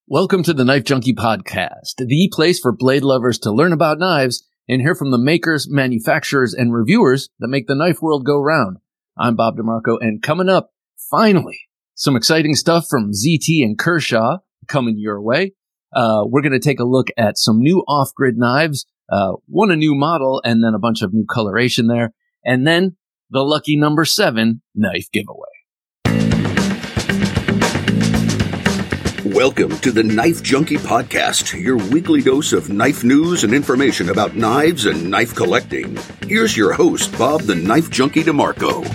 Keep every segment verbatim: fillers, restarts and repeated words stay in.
Welcome to the Knife Junkie Podcast, the place for blade lovers to learn about knives and hear from the makers, manufacturers, and reviewers that make the knife world go round. I'm Bob DeMarco, and coming up, finally, some exciting stuff from Z T and Kershaw coming your way. Uh, we're going to take a look at some new off-grid knives, uh, one a new model, and then a bunch of new coloration there, and then the lucky number seven knife giveaway. Welcome to the Knife Junkie Podcast, your weekly dose of knife news and information about knives and knife collecting. Here's your host, Bob the Knife Junkie DeMarco.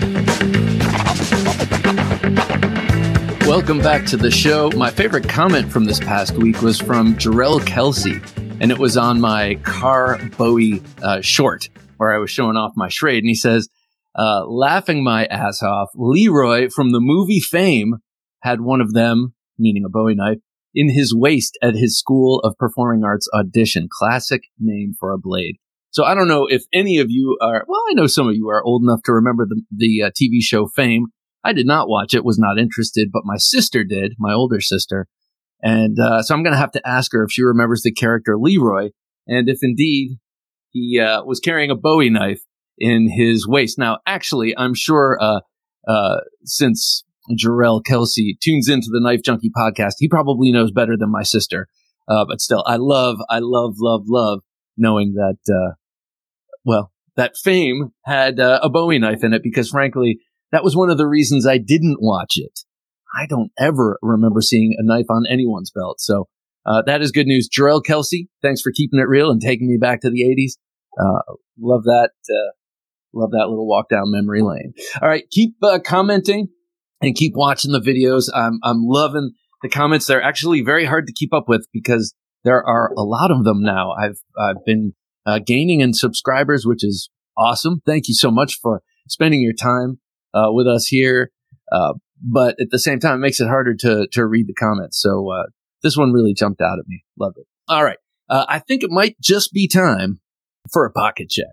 Welcome back to the show. My favorite comment from this past week was from Jarrell Kelsey, and it was on my Car Bowie uh, short where I was showing off my Schrade, and he says, uh, laughing my ass off, Leroy from the movie Fame had one of them, meaning a Bowie knife, in his waist at his School of Performing Arts audition. Classic name for a blade. So I don't know if any of you are, well, I know some of you are old enough to remember the, the uh, T V show Fame. I did not watch it, was not interested, but my sister did, my older sister. And uh, so I'm going to have to ask her if she remembers the character Leroy, and if indeed he uh, was carrying a Bowie knife in his waist. Now, actually, I'm sure uh, uh, since Jarrell Kelsey tunes into the Knife Junkie Podcast, he probably knows better than my sister. Uh, but still, I love, I love, love, love knowing that, uh, well, that Fame had uh, a Bowie knife in it, because frankly, that was one of the reasons I didn't watch it. I don't ever remember seeing a knife on anyone's belt. So uh, that is good news. Jarrell Kelsey, thanks for keeping it real and taking me back to the eighties. Uh, love that. Uh, love that little walk down memory lane. All right, keep uh, commenting. And keep watching the videos. I'm I'm loving the comments. They're actually very hard to keep up with because there are a lot of them now. I've I've been uh, gaining in subscribers, which is awesome. Thank you so much for spending your time uh, with us here. Uh, but at the same time, it makes it harder to to read the comments. So uh, this one really jumped out at me. Love it. All right. Uh, I think it might just be time for a pocket check.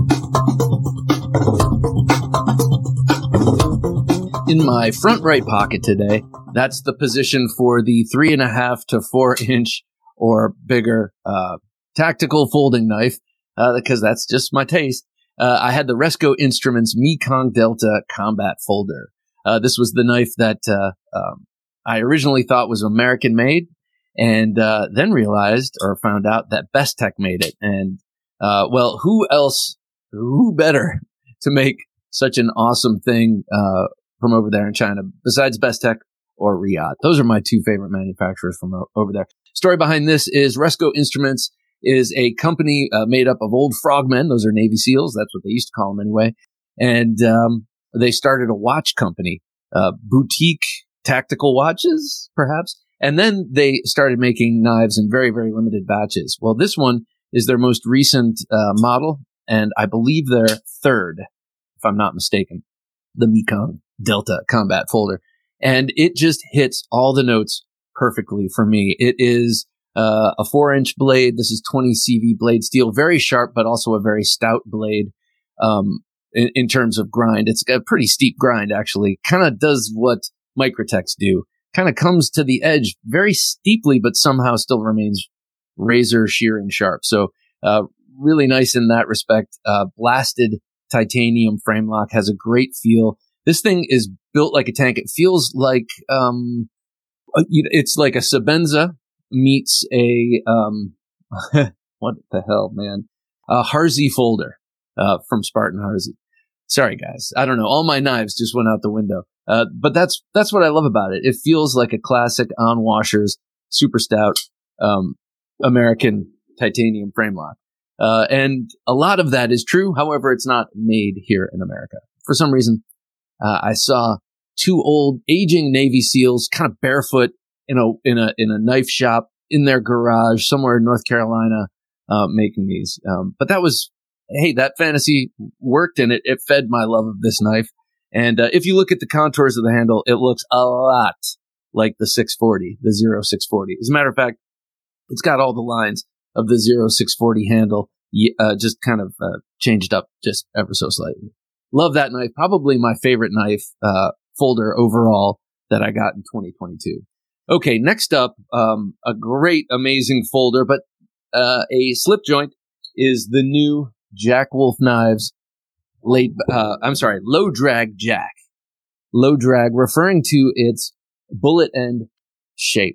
In my front right pocket today, that's the position for the three and a half to four inch or bigger uh, tactical folding knife, uh, because that's just my taste. Uh, I had the Resco Instruments Mekong Delta Combat Folder. Uh, this was the knife that uh, um, I originally thought was American made, and uh, then realized or found out that Bestech made it. And uh, well, who else, who better to make such an awesome thing uh from over there in China, besides Bestech or Riyadh. Those are my two favorite manufacturers from o- over there. Story behind this is Resco Instruments is a company uh, made up of old frogmen. Those are Navy SEALs. That's what they used to call them anyway. And um, they started a watch company, uh, boutique tactical watches, perhaps. And then they started making knives in very, very limited batches. Well, this one is their most recent uh, model, and I believe their third, if I'm not mistaken, the Mekong Delta Combat Folder. And it just hits all the notes perfectly for me. It is uh, a four inch blade. This is twenty C V blade steel, very sharp, but also a very stout blade um, in, in terms of grind. It's a pretty steep grind, actually. Kind of does what Microtex do. Kind of comes to the edge very steeply, but somehow still remains razor shearing sharp. So uh, really nice in that respect. Uh, blasted titanium frame lock, has a great feel. This thing is built like a tank. It feels like um, it's like a Sebenza meets a um, what the hell, man? A Harsey folder uh, from Spartan Harsey. Sorry, guys. I don't know. All my knives just went out the window. Uh, but that's that's what I love about it. It feels like a classic on washers, super stout um, American titanium frame lock. Uh, and a lot of that is true. However, it's not made here in America. For some reason, uh, I saw two old aging Navy SEALs kind of barefoot in a, in a, in a knife shop in their garage somewhere in North Carolina, uh, making these. Um, but that was, hey, that fantasy worked, and it, it fed my love of this knife. And, uh, if you look at the contours of the handle, it looks a lot like the six forty, the zero six forty. As a matter of fact, it's got all the lines of the zero six forty handle, uh, just kind of, uh, changed up just ever so slightly. Love that knife. Probably my favorite knife, uh, folder overall that I got in twenty twenty-two. Okay, next up, um, a great, amazing folder, but uh, a slip joint is the new Jack Wolf Knives late, uh, I'm sorry, low drag jack. Low drag, referring to its bullet end shape.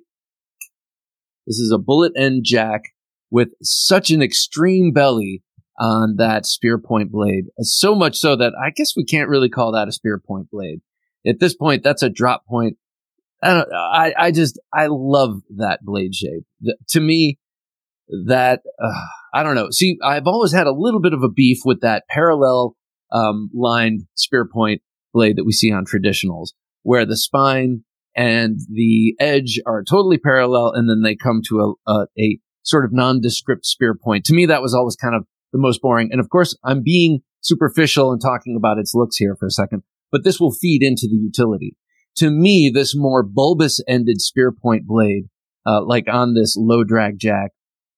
This is a bullet end jack with such an extreme belly on that spear point blade. So much so that I guess we can't really call that a spear point blade. At this point, that's a drop point. I don't, I, I just, I love that blade shape. The, to me, that, uh, I don't know. See, I've always had a little bit of a beef with that parallel, um, lined spear point blade that we see on traditionals, where the spine and the edge are totally parallel, and then they come to a, a, a sort of nondescript spear point. To me, that was always kind of the most boring. And of course, I'm being superficial and talking about its looks here for a second, but this will feed into the utility. To me, this more bulbous-ended spear point blade, uh, like on this low drag jack,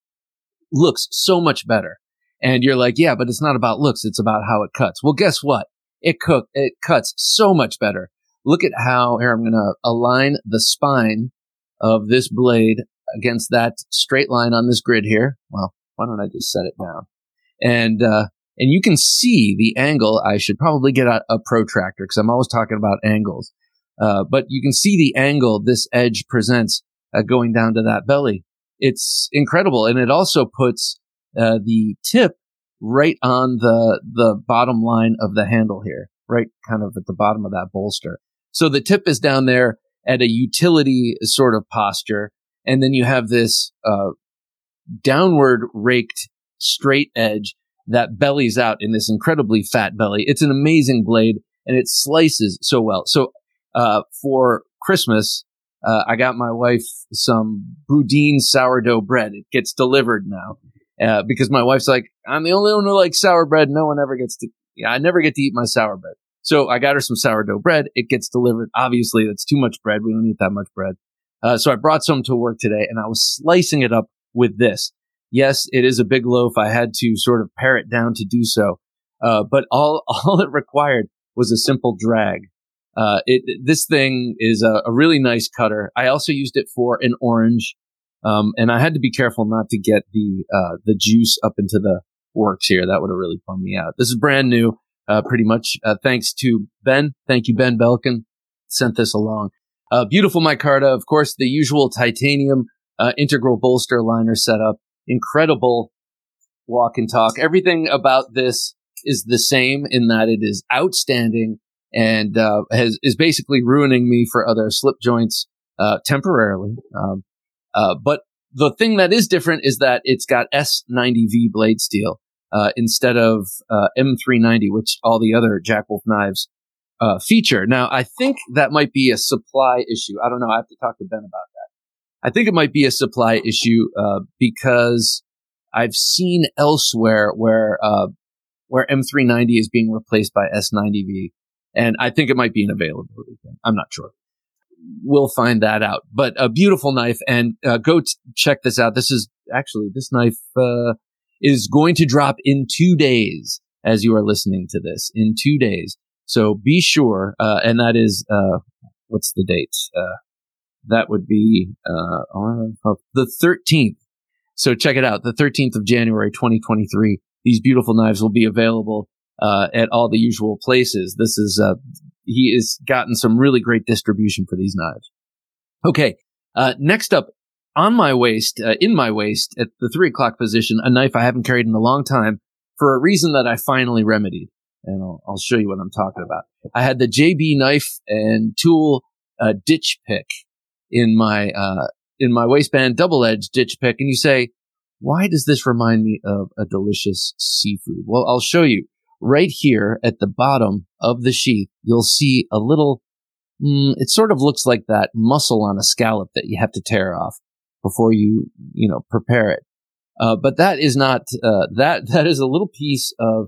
looks so much better. And you're like, yeah, but it's not about looks. It's about how it cuts. Well, guess what? It cook, it cuts so much better. Look at how, here, I'm going to align the spine of this blade against that straight line on this grid here. Well, why don't I just set it down? And, uh, and you can see the angle. I should probably get a, a protractor because I'm always talking about angles. Uh, but you can see the angle this edge presents uh, going down to that belly. It's incredible. And it also puts uh, the tip right on the the bottom line of the handle here, right kind of at the bottom of that bolster. So the tip is down there at a utility sort of posture. And then you have this uh, downward raked straight edge that bellies out in this incredibly fat belly. It's an amazing blade, and it slices so well. So uh for Christmas, uh I got my wife some Boudin sourdough bread. It gets delivered now uh because my wife's like, I'm the only one who likes sour bread. No one ever gets to, yeah, I never get to eat my sour bread. So I got her some sourdough bread. It gets delivered. Obviously, that's too much bread. We don't eat that much bread. Uh, so I brought some to work today, and I was slicing it up with this. Yes, it is a big loaf. I had to sort of pare it down to do so. Uh, but all, all it required was a simple drag. Uh, it, this thing is a, a really nice cutter. I also used it for an orange. Um, and I had to be careful not to get the, uh, the juice up into the works here. That would have really bummed me out. This is brand new, uh, pretty much, uh, thanks to Ben. Thank you, Ben Belkin. Sent this along. Uh, beautiful micarta. Of course, the usual titanium, uh, integral bolster liner setup. Incredible walk and talk. Everything about this is the same in that it is outstanding and uh, has is basically ruining me for other slip joints uh, temporarily. Um, uh, but the thing that is different is that it's got S ninety V blade steel uh, instead of uh, M three ninety, which all the other Jack Wolf knives uh, feature. Now, I think that might be a supply issue. I don't know. I have to talk to Ben about that. I think it might be a supply issue uh, because I've seen elsewhere where uh, where M three ninety is being replaced by S ninety V, and I think it might be an availability thing. I'm not sure. We'll find that out. But a beautiful knife, and uh, go t- check this out. This is actually this knife uh, is going to drop in two days as you are listening to this. In two days, so be sure. Uh, and that is uh, what's the date? Uh, That would be uh, the thirteenth. So check it out. The thirteenth of January, twenty twenty-three. These beautiful knives will be available uh, at all the usual places. This is uh, he has gotten some really great distribution for these knives. Okay. Uh, next up, on my waist, uh, in my waist, at the three o'clock position, a knife I haven't carried in a long time for a reason that I finally remedied. And I'll, I'll show you what I'm talking about. I had the J B knife and tool uh, ditch pick in my, uh, in my waistband, double-edged ditch pick. And you say, why does this remind me of a delicious seafood? Well, I'll show you. Right here at the bottom of the sheath, you'll see a little, mm, it sort of looks like that muscle on a scallop that you have to tear off before you, you know, prepare it. Uh, but that is not, uh, that, that is a little piece of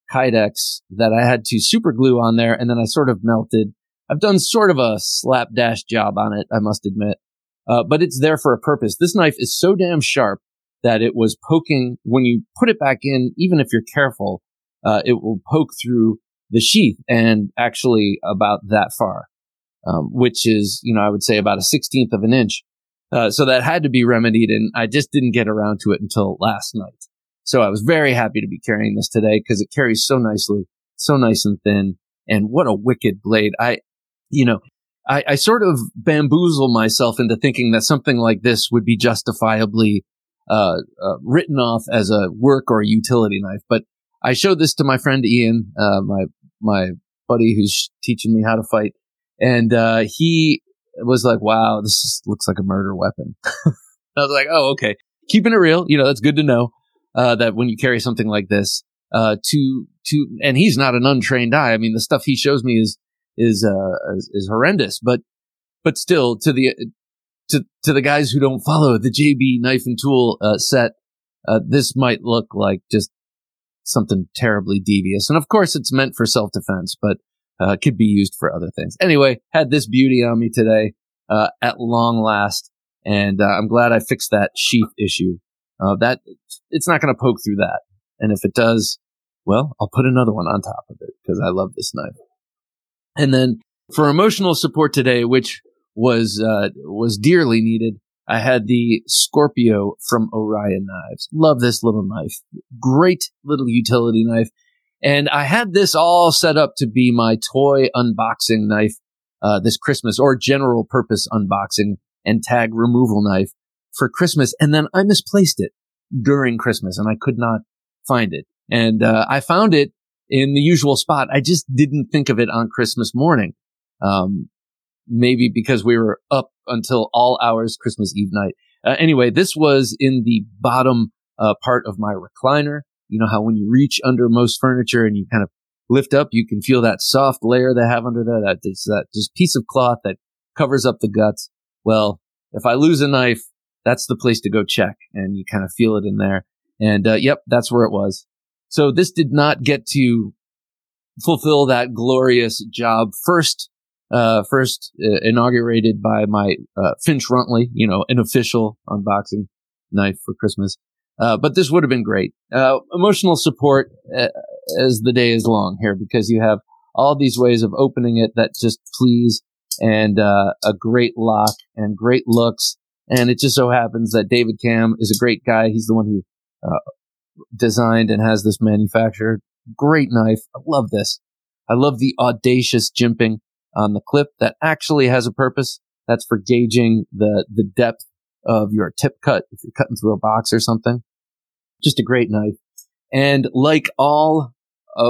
Kydex that I had to super glue on there, and then I sort of melted. I've done sort of a slapdash job on it, I must admit. Uh, but it's there for a purpose. This knife is so damn sharp that it was poking, when you put it back in, even if you're careful, uh, it will poke through the sheath and actually about that far. um, which is, you know, I would say about a sixteenth of an inch. Uh, so that had to be remedied, and I just didn't get around to it until last night. So I was very happy to be carrying this today because it carries so nicely, so nice and thin, and what a wicked blade. I, you know, I, I sort of bamboozle myself into thinking that something like this would be justifiably uh, uh, written off as a work or utility knife. But I showed this to my friend Ian, uh, my my buddy who's teaching me how to fight, and uh, he was like, "Wow, this is, looks like a murder weapon." I was like, "Oh, okay." Keeping it real, you know, that's good to know uh, that when you carry something like this, uh, to to, and he's not an untrained eye. I mean, the stuff he shows me is is uh, is, is horrendous, but but still, to the to to the guys who don't follow the J B Knife and Tool uh, set, uh, this might look like just something terribly devious. And of course, it's meant for self-defense, but uh, could be used for other things. Anyway, had this beauty on me today uh, at long last, and uh, I'm glad I fixed that sheath issue. Uh, that it's not going to poke through that, and if it does, well, I'll put another one on top of it because I love this knife. And then for emotional support today, which was uh, was dearly needed, I had the Scorpio from Orion Knives. Love this little knife. Great little utility knife. And I had this all set up to be my toy unboxing knife uh, this Christmas, or general purpose unboxing and tag removal knife for Christmas. And then I misplaced it during Christmas and I could not find it. And uh, I found it in the usual spot. I just didn't think of it on Christmas morning. Um, maybe because we were up until all hours Christmas Eve night. Uh, anyway, this was in the bottom uh, part of my recliner. You know how when you reach under most furniture and you kind of lift up, you can feel that soft layer they have under there, that it's that just piece of cloth that covers up the guts. Well, if I lose a knife, that's the place to go check, and you kind of feel it in there. And uh, yep, that's where it was. So this did not get to fulfill that glorious job. First, uh, first uh, inaugurated by my uh, Finch Runtley, you know, an official unboxing knife for Christmas. Uh, but this would have been great. Uh, emotional support uh, as the day is long here, because you have all these ways of opening it that just please, and uh, a great lock and great looks. And it just so happens that David Cam is a great guy. He's the one who uh, designed and has this manufactured. Great knife. I love this. I love the audacious jimping on the clip that actually has a purpose. That's for gauging the, the depth of your tip cut if you're cutting through a box or something. Just a great knife. And like all uh,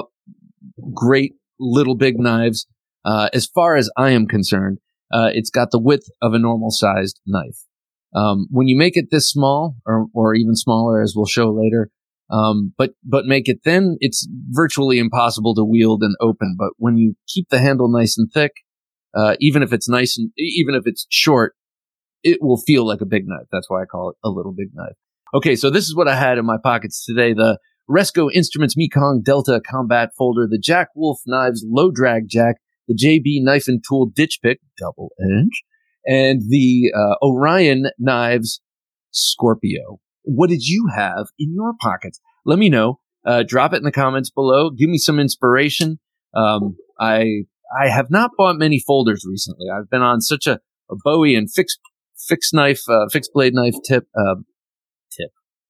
great little big knives, uh, as far as I am concerned, uh, it's got the width of a normal sized knife. Um, when you make it this small, or, or even smaller, as we'll show later, um, but, but make it thin, it's virtually impossible to wield and open. But when you keep the handle nice and thick, uh, even if it's nice and, even if it's short, it will feel like a big knife. That's why I call it a little big knife. Okay, so this is what I had in my pockets today. The Resco Instruments Mekong Delta Combat Folder, the Jack Wolf Knives Low Drag Jack, the J B Knife and Tool Ditch Pick, double edge, and the uh, Orion Knives Scorpio. What did you have in your pockets? Let me know. Uh, drop it in the comments below. Give me some inspiration. Um, I I have not bought many folders recently. I've been on such a, a Bowie and fixed fixed knife, uh, fixed blade knife tip. Uh, tip.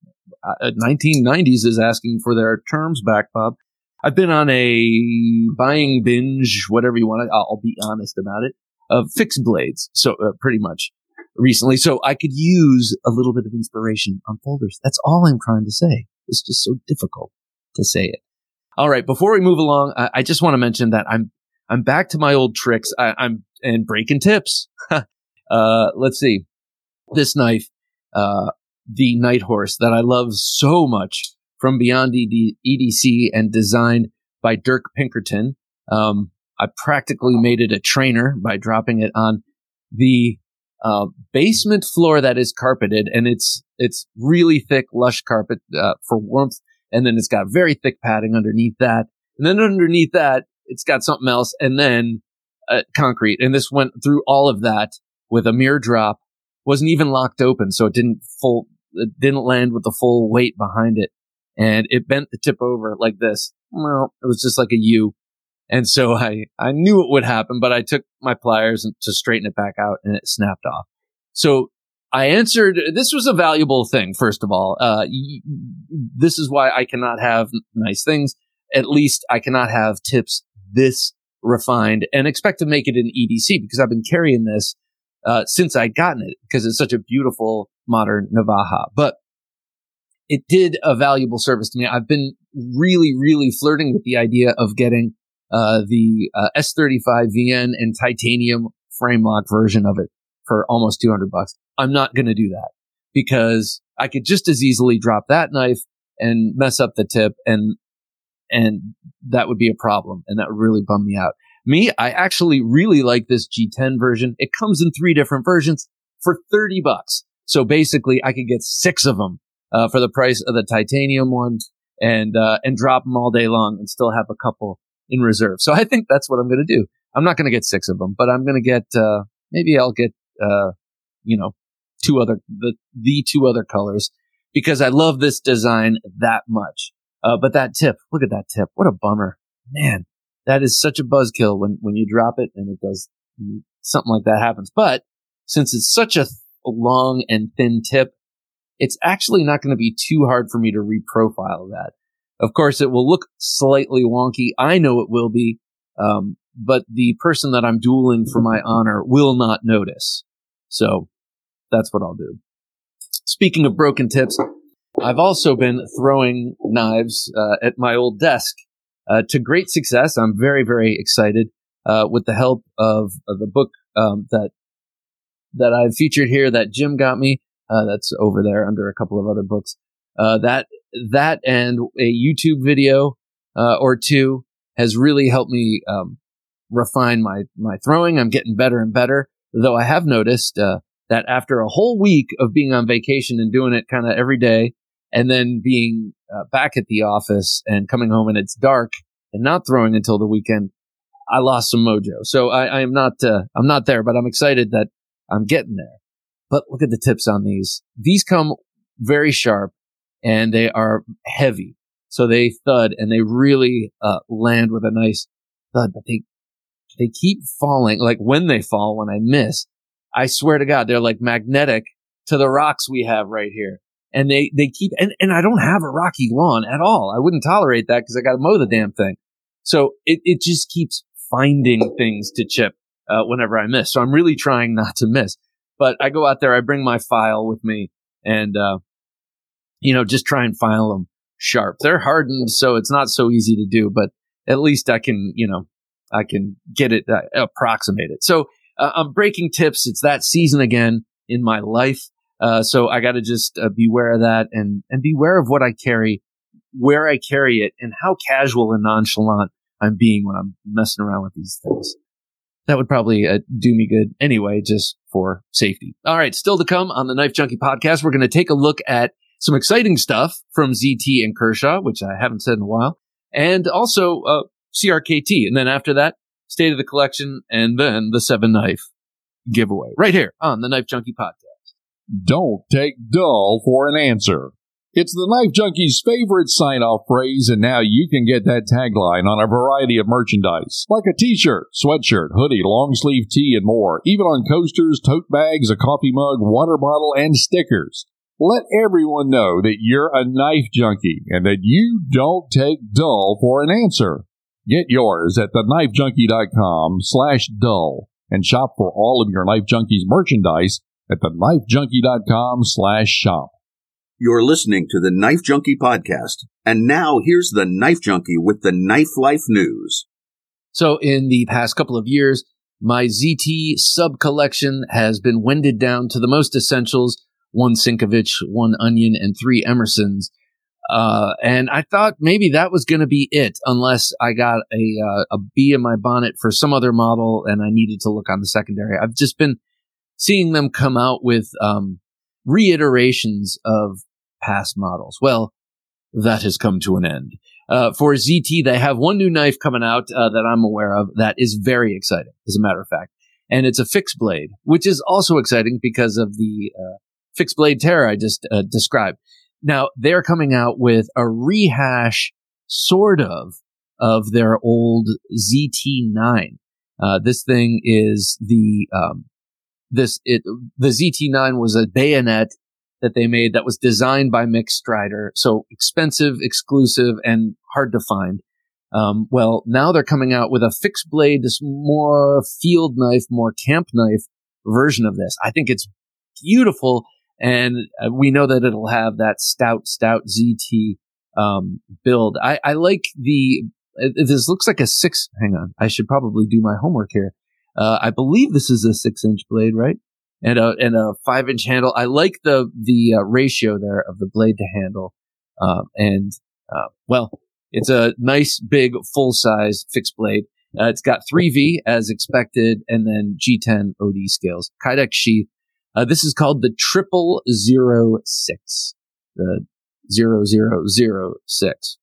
Uh, nineteen nineties is asking for their terms back, Bob. I've been on a buying binge, whatever you want. I'll, I'll be honest about it. Of fixed blades, so uh, pretty much recently. So I could use a little bit of inspiration on folders. That's all I'm trying to say. It's just so difficult to say it. All right, before we move along, I, I just want to mention that I'm I'm back to my old tricks. I, I'm and breaking tips. uh, let's see, this knife, uh, the Night Horse that I love so much from Beyond E D C and designed by Dirk Pinkerton. Um, I practically made it a trainer by dropping it on the uh, basement floor that is carpeted, and it's it's really thick, lush carpet uh, for warmth, and then it's got very thick padding underneath that, and then underneath that, it's got something else, and then uh, concrete. And this went through all of that with a mere drop. Wasn't even locked open, so it didn't full, it didn't land with the full weight behind it, and it bent the tip over like this. Well, it was just like a U. And so I, I knew it would happen, but I took my pliers to straighten it back out and it snapped off. So I answered, this was a valuable thing, first of all. Uh, y- this is why I cannot have nice things. At least I cannot have tips this refined and expect to make it an E D C, because I've been carrying this uh, since I'd gotten it, because it's such a beautiful modern Navaja. But it did a valuable service to me. I've been really, really flirting with the idea of getting uh, the uh, S thirty-five V N and titanium frame lock version of it for almost two hundred bucks. I'm not going to do that, because I could just as easily drop that knife and mess up the tip, and and that would be a problem, and that would really bum me out. Me, I actually really like this G ten version. It comes in three different versions for thirty bucks. So basically, I could get six of them uh, for the price of the titanium one, and uh, and drop them all day long and still have a couple in reserve. So I think that's what I'm going to do. I'm not going to get six of them, but I'm going to get, uh, maybe I'll get, uh, you know, two other, the, the two other colors, because I love this design that much. Uh, but that tip, look at that tip. What a bummer, man. That is such a buzzkill when, when you drop it and it does, something like that happens. But since it's such a th- long and thin tip, it's actually not going to be too hard for me to reprofile that. Of course, it will look slightly wonky. I know it will be, um, but the person that I'm dueling for my honor will not notice. So that's what I'll do. Speaking of broken tips, I've also been throwing knives uh, at my old desk uh, to great success. I'm very, very excited uh, with the help of, of the book um, that that I've featured here that Jim got me. Uh, that's over there under a couple of other books. Uh, that that and a YouTube video uh, or two has really helped me um, refine my my throwing. I'm getting better and better. Though I have noticed uh, that after a whole week of being on vacation and doing it kind of every day, and then being uh, back at the office and coming home and it's dark and not throwing until the weekend, I lost some mojo. So I, I am not uh, I'm not there, but I'm excited that I'm getting there. But look at the tips on these. These come very sharp and they are heavy. So they thud and they really uh, land with a nice thud, but they they keep falling. Like when they fall, when I miss, I swear to God, they're like magnetic to the rocks we have right here. And they, they keep, and, and I don't have a rocky lawn at all. I wouldn't tolerate that because I got to mow the damn thing. So it, it just keeps finding things to chip uh, whenever I miss. So I'm really trying not to miss. But I go out there, I bring my file with me and, uh, you know, just try and file them sharp. They're hardened, so it's not so easy to do, but at least I can, you know, I can get it, uh, approximate it. So uh, I'm breaking tips. It's that season again in my life. Uh, so I got to just uh, beware of that and, and beware of what I carry, where I carry it, and how casual and nonchalant I'm being when I'm messing around with these things. That would probably uh, do me good anyway, just for safety. All right, still to come on the Knife Junkie podcast, we're going to take a look at some exciting stuff from Z T and Kershaw, which I haven't said in a while, and also uh, C R K T. And then after that, State of the Collection, and then the Seven Knife giveaway right here on the Knife Junkie podcast. Don't take dull for an answer. It's the Knife Junkie's favorite sign-off phrase, and now you can get that tagline on a variety of merchandise, like a t-shirt, sweatshirt, hoodie, long-sleeve tee, and more, even on coasters, tote bags, a coffee mug, water bottle, and stickers. Let everyone know that you're a knife junkie and that you don't take dull for an answer. Get yours at theknifejunkie.com slash dull and shop for all of your Knife Junkies merchandise at theknifejunkie.com slash shop. You're listening to the Knife Junkie podcast. And now here's the Knife Junkie with the Knife Life News. So in the past couple of years, my Z T sub-collection has been wended down to the most essentials, one Sinkovich, one Onion, and three Emersons. Uh, and I thought maybe that was going to be it, unless I got a, uh, a bee in my bonnet for some other model and I needed to look on the secondary. I've just been seeing them come out with um, reiterations of past models. Well, that has come to an end. Uh, for Z T, they have one new knife coming out uh, that I'm aware of that is very exciting, as a matter of fact. And it's a fixed blade, which is also exciting because of the uh, fixed blade terror I just uh, described. Now, they're coming out with a rehash, sort of, of their old Z T nine. Uh, this thing is the, um, this, it, the Z T nine was a bayonet that they made that was designed by Mick Strider. So expensive, exclusive, and hard to find. Um, well, now they're coming out with a fixed blade, this more field knife, more camp knife version of this. I think it's beautiful. And uh, we know that it'll have that stout, stout Z T, um, build. I, I like the, it, this looks like a six, hang on, I should probably do my homework here. Uh, I believe this is a six inch blade, right? And a, and a five inch handle. I like the, the uh, ratio there of the blade to handle. Uh, and, uh, well, it's a nice, big, full-size fixed blade. Uh, it's got three V as expected, and then G ten O D scales. Kydex sheath. Uh, this is called the Triple Zero Six. The zero zero zero six.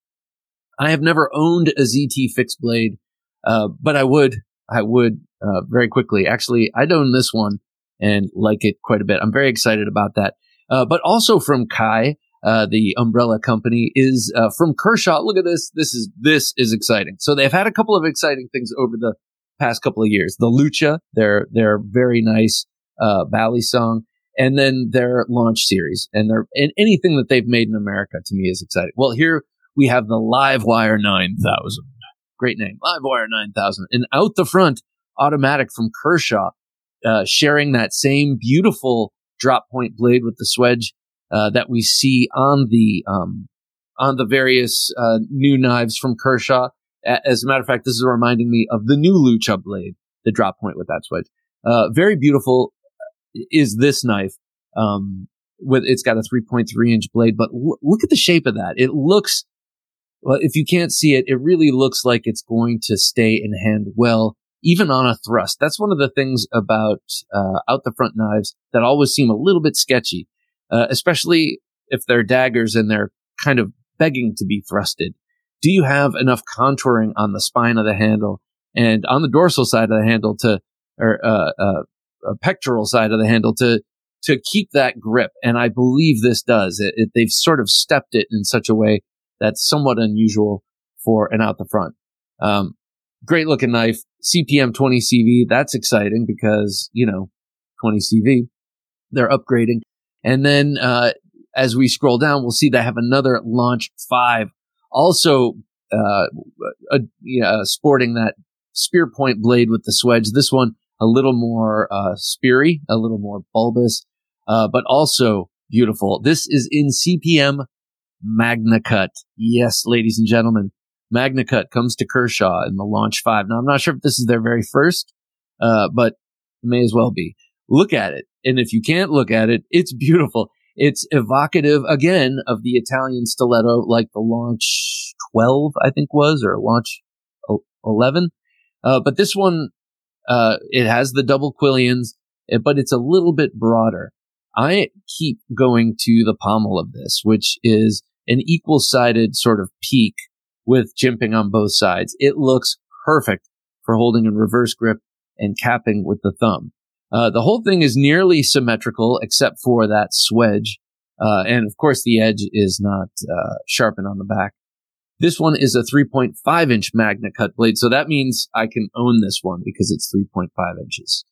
I have never owned a Z T fixed blade, uh, but I would, I would, uh, very quickly. Actually, I'd own this one and like it quite a bit. I'm very excited about that. Uh, but also from Kai. Uh, the umbrella company is, uh, from Kershaw. Look at this. This is, this is exciting. So they've had a couple of exciting things over the past couple of years. The Lucha, their, their very nice, uh, Bally song, and then their launch series. And their, and anything that they've made in America to me is exciting. Well, here we have the Livewire nine thousand. Great name. Livewire nine thousand. And out the front, automatic from Kershaw, uh, sharing that same beautiful drop point blade with the Swedge. Uh, that we see on the um, on the various uh, new knives from Kershaw. As a matter of fact, this is reminding me of the new Lucha blade, the drop point with that Swedge. Uh, very beautiful is this knife. Um, with it's got a three point three inch blade, but l- look at the shape of that. It looks, well, if you can't see it, it really looks like it's going to stay in hand well, even on a thrust. That's one of the things about uh, out the front knives that always seem a little bit sketchy. Uh, especially if they're daggers and they're kind of begging to be thrusted. Do you have enough contouring on the spine of the handle and on the dorsal side of the handle to, or uh, uh, uh pectoral side of the handle to to keep that grip? And I believe this does. It, it, they've sort of stepped it in such a way that's somewhat unusual for an out the front. Um, great looking knife, C P M twenty C V. That's exciting because, you know, twenty C V. They're upgrading. And then, uh, as we scroll down, we'll see they have another Launch five, also, uh, uh, yeah, sporting that spear point blade with the Swedge. This one, a little more, uh, speary, a little more bulbous, uh, but also beautiful. This is in C P M Magna Cut. Yes, ladies and gentlemen, Magna Cut comes to Kershaw in the Launch five. Now, I'm not sure if this is their very first, uh, but it may as well be. Look at it. And if you can't look at it, it's beautiful. It's evocative, again, of the Italian stiletto, like the Launch twelve, I think was, or Launch eleven. Uh, but this one, uh, it has the double quillions, but it's a little bit broader. I keep going to the pommel of this, which is an equal-sided sort of peak with jimping on both sides. It looks perfect for holding in reverse grip and capping with the thumb. Uh, the whole thing is nearly symmetrical except for that Swedge. Uh, and of course the edge is not, uh, sharpened on the back. This one is a three point five inch Magna Cut blade. So that means I can own this one because it's three point five inches.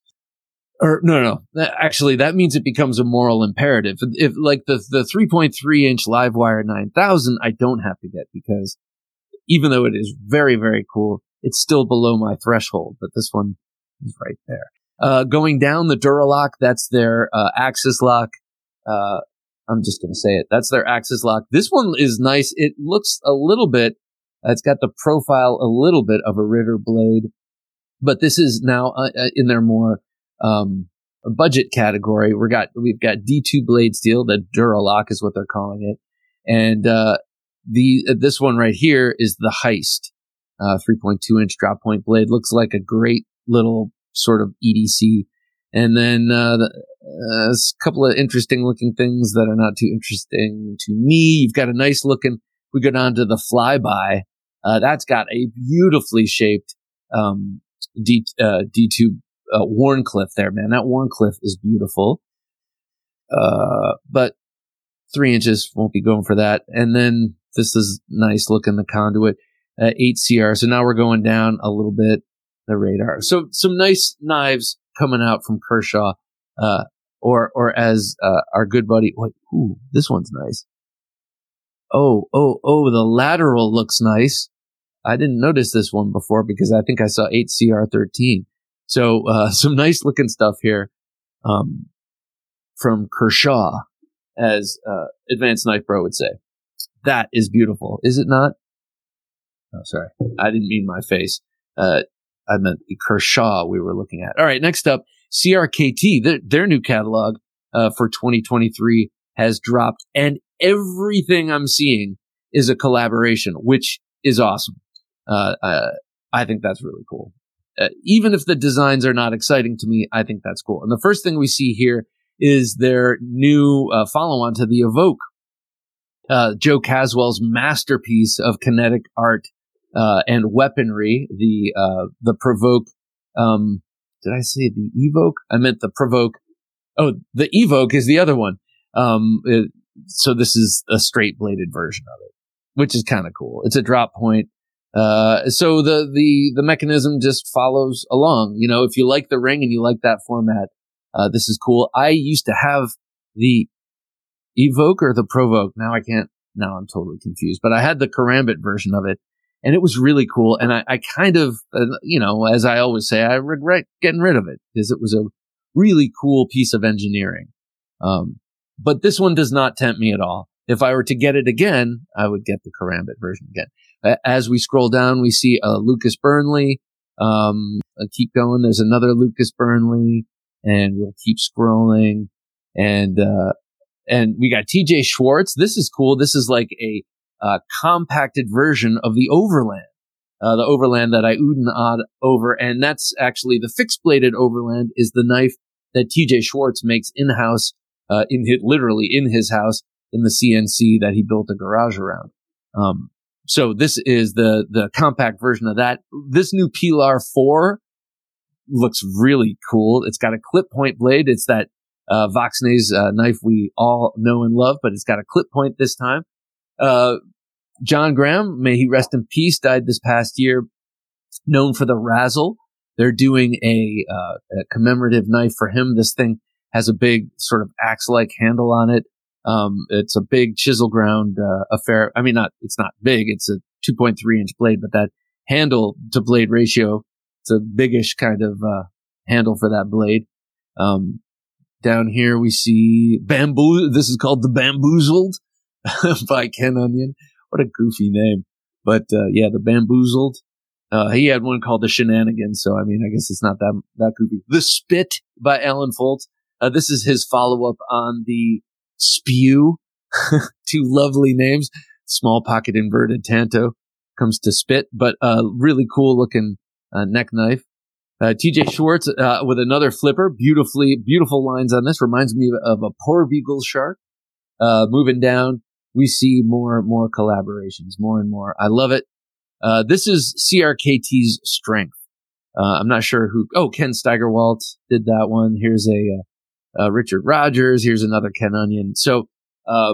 Or no, no, no. Actually, that means it becomes a moral imperative. If like the, the three point three inch Livewire nine thousand, I don't have to get because even though it is very, very cool, it's still below my threshold. But this one is right there. Uh, going down the Duralock, that's their, uh, Axis lock. Uh, I'm just going to say it. That's their Axis lock. This one is nice. It looks a little bit, uh, it's got the profile a little bit of a Ritter blade, but this is now uh, in their more, um, budget category. We got, we've got D two blade steel. The Duralock is what they're calling it. And, uh, the, uh, this one right here is the Heist, uh, three point two inch drop point blade. Looks like a great little sort of E D C. And then uh, the, uh, a couple of interesting looking things that are not too interesting to me. You've got a nice looking, we go down to the Flyby. Uh, that's got a beautifully shaped um, D, uh, D two uh, Warncliffe there, man. That Warncliffe is beautiful. Uh, but three inches won't be going for that. And then this is nice looking, the conduit. uh, eight C R. So now we're going down a little bit the radar. So some nice knives coming out from Kershaw, uh, or or as uh, our good buddy. Wait, ooh, this one's nice. Oh, oh, oh, the lateral looks nice. I didn't notice this one before because I think I saw eight C R thirteen. So uh, some nice looking stuff here um, from Kershaw, as uh, Advanced Knife Pro would say. That is beautiful, is it not? Oh, sorry. I didn't mean my face. Uh, I meant the Kershaw we were looking at. All right, next up, C R K T. Their, their new catalog uh, for twenty twenty-three has dropped, and everything I'm seeing is a collaboration, which is awesome. Uh, uh, I think that's really cool. Uh, even if the designs are not exciting to me, I think that's cool. And the first thing we see here is their new uh, follow-on to the Evoke. Uh, Joe Caswell's masterpiece of kinetic art uh, and weaponry, the uh, the Provoke. Um, did I say the Evoke? I meant the Provoke. Oh, the Evoke is the other one. Um, it, so this is a straight bladed version of it, which is kind of cool. It's a drop point. Uh, so the, the, the mechanism just follows along. You know, if you like the ring and you like that format, uh, this is cool. I used to have the Evoke or the Provoke. Now I can't, now I'm totally confused, but I had the Karambit version of it and it was really cool. And I, I kind of, uh, you know, as I always say, I regret getting rid of it because it was a really cool piece of engineering. Um, but this one does not tempt me at all. If I were to get it again, I would get the Karambit version again. As we scroll down, we see uh, Lucas Burnley. Um, I'll keep going. There's another Lucas Burnley, and we'll keep scrolling. And uh, and we got T J Schwartz. This is cool. This is like a uh, compacted version of the Overland, uh, the Overland that I oohed and awed over. And that's actually the fixed bladed Overland is the knife that T J Schwartz makes in house, uh, in his, literally in his house in the C N C that he built a garage around. Um, So this is the, the compact version of that. This new Pilar four looks really cool. It's got a clip point blade. It's that, uh, Voxnay's, uh, knife we all know and love, but it's got a clip point this time. Uh, John Graham, may he rest in peace, died this past year, known for the Razzle. They're doing a, uh, a commemorative knife for him. This thing has a big sort of axe-like handle on it. Um, it's a big chisel ground, uh, affair. I mean, not, it's not big. It's a two point three inch blade, but that handle to blade ratio, it's a biggish kind of, uh, handle for that blade. Um, down here we see Bamboo. This is called the Bamboozled by Ken Onion. What a goofy name. But, uh, yeah, the Bamboozled. Uh, he had one called the Shenanigans. So, I mean, I guess it's not that, that goofy. The Spit by Alan Foltz. Uh, this is his follow up on the Spew. Two lovely names. Small pocket inverted Tanto comes to Spit, but uh really cool looking uh, neck knife. Uh, T J Schwartz uh, with another flipper. Beautifully, beautiful lines on this. Reminds me of, of a Porbeagle shark. Uh, moving down, we see more more collaborations, more and more. I love it. Uh, this is C R K T's strength. Uh, I'm not sure who. Oh, Ken Steigerwalt did that one. Here's a uh, Uh, Richard Rogers. Here's another Ken Onion. So, uh,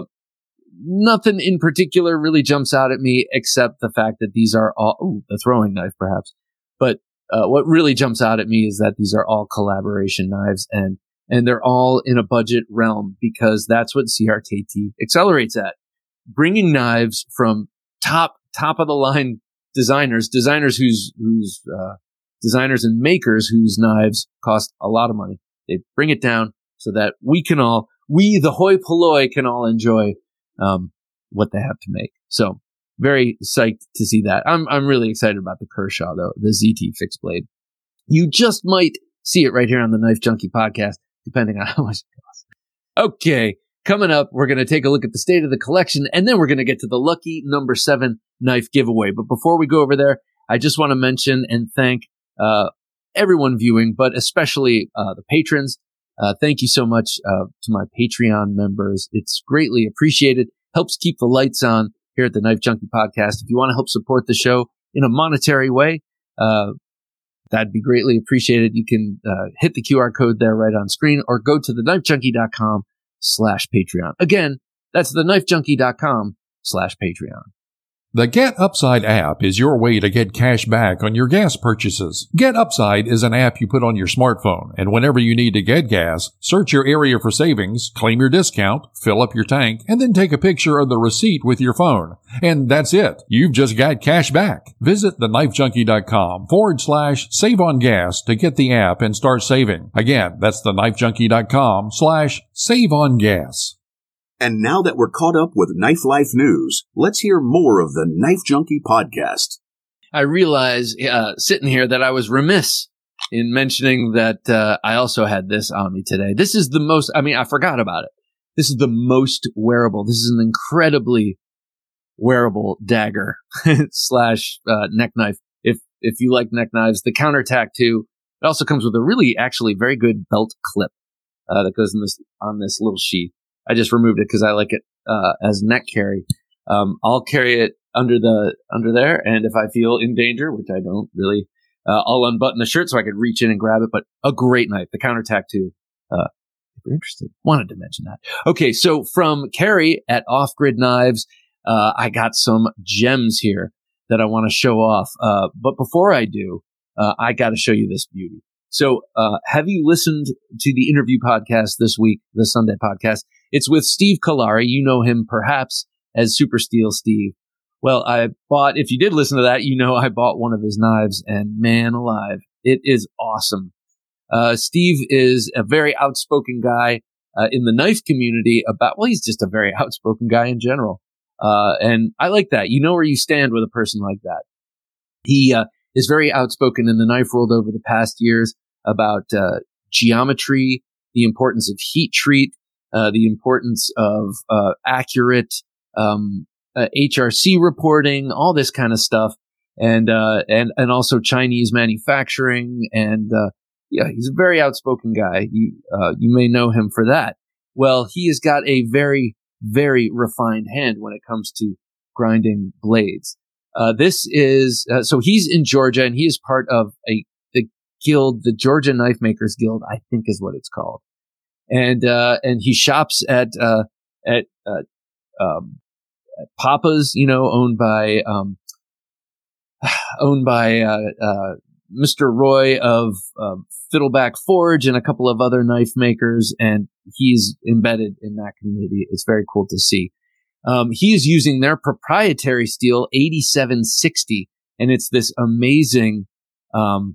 nothing in particular really jumps out at me except the fact that these are all, ooh, the throwing knife perhaps. But, uh, what really jumps out at me is that these are all collaboration knives and, and they're all in a budget realm because that's what C R K T accelerates at. Bringing knives from top, top of the line designers, designers whose, whose, uh, designers and makers whose knives cost a lot of money. They bring it down so that we can all, we, the hoi polloi, can all enjoy um, what they have to make. So very psyched to see that. I'm I'm really excited about the Kershaw, though, the Z T fixed blade. You just might see it right here on the Knife Junkie podcast, depending on how much it costs. Okay, coming up, we're going to take a look at the state of the collection, and then we're going to get to the lucky number seven knife giveaway. But before we go over there, I just want to mention and thank uh, everyone viewing, but especially uh, the patrons. Uh, thank you so much uh, to my Patreon members. It's greatly appreciated. Helps keep the lights on here at the Knife Junkie podcast. If you want to help support the show in a monetary way, uh, that'd be greatly appreciated. You can uh, hit the Q R code there right on screen or go to the knife junkie dot com slash Patreon. Again, that's the knife junkie dot com slash Patreon. The Get Upside app is your way to get cash back on your gas purchases. Get Upside is an app you put on your smartphone, and whenever you need to get gas, search your area for savings, claim your discount, fill up your tank, and then take a picture of the receipt with your phone. And that's it. You've just got cash back. Visit thenifejunkie.com forward slash save on gas to get the app and start saving. Again, that's thenifejunkie.com slash save on gas. And now that we're caught up with Knife Life news, let's hear more of the Knife Junkie podcast. I realize uh, sitting here that I was remiss in mentioning that uh, I also had this on me today. This is the most, I mean, I forgot about it. This is the most wearable. This is an incredibly wearable dagger slash uh, neck knife. If if you like neck knives, the counter tack too. It also comes with a really, actually very good belt clip uh, that goes in this on this little sheath. I just removed it because I like it uh, as neck carry. Um, I'll carry it under the under there, and if I feel in danger, which I don't really, uh, I'll unbutton the shirt so I could reach in and grab it. But a great knife, the counter tack too. Uh, if you're interested, wanted to mention that. Okay, so from Carrie at Off Grid Knives, uh, I got some gems here that I want to show off. Uh, but before I do, uh, I got to show you this beauty. So, uh, have you listened to the interview podcast this week, the Sunday podcast? It's with Steve Kalari. You know him perhaps as Super Steel Steve. Well, I bought, if you did listen to that, you know I bought one of his knives, and man alive, it is awesome. Uh, Steve is a very outspoken guy uh, in the knife community about, well, he's just a very outspoken guy in general. Uh, and I like that. You know where you stand with a person like that. He uh, is very outspoken in the knife world over the past years about uh, geometry, the importance of heat treat, uh, the importance of uh, accurate um, uh, H R C reporting, all this kind of stuff, and uh, and and also Chinese manufacturing. And uh, yeah, he's a very outspoken guy. You uh, you may know him for that. Well, he has got a very very refined hand when it comes to grinding blades. Uh, this is, uh, so he's in Georgia, and he is part of a, the guild, the Georgia Knife Makers Guild, I think is what it's called. And, uh, and he shops at, uh, at, uh, um, at Papa's, you know, owned by, um, owned by, uh, uh, Mister Roy of, um, Fiddleback Forge and a couple of other knife makers. And he's embedded in that community. It's very cool to see. Um, he is using their proprietary steel eighty-seven sixty, and it's this amazing, um,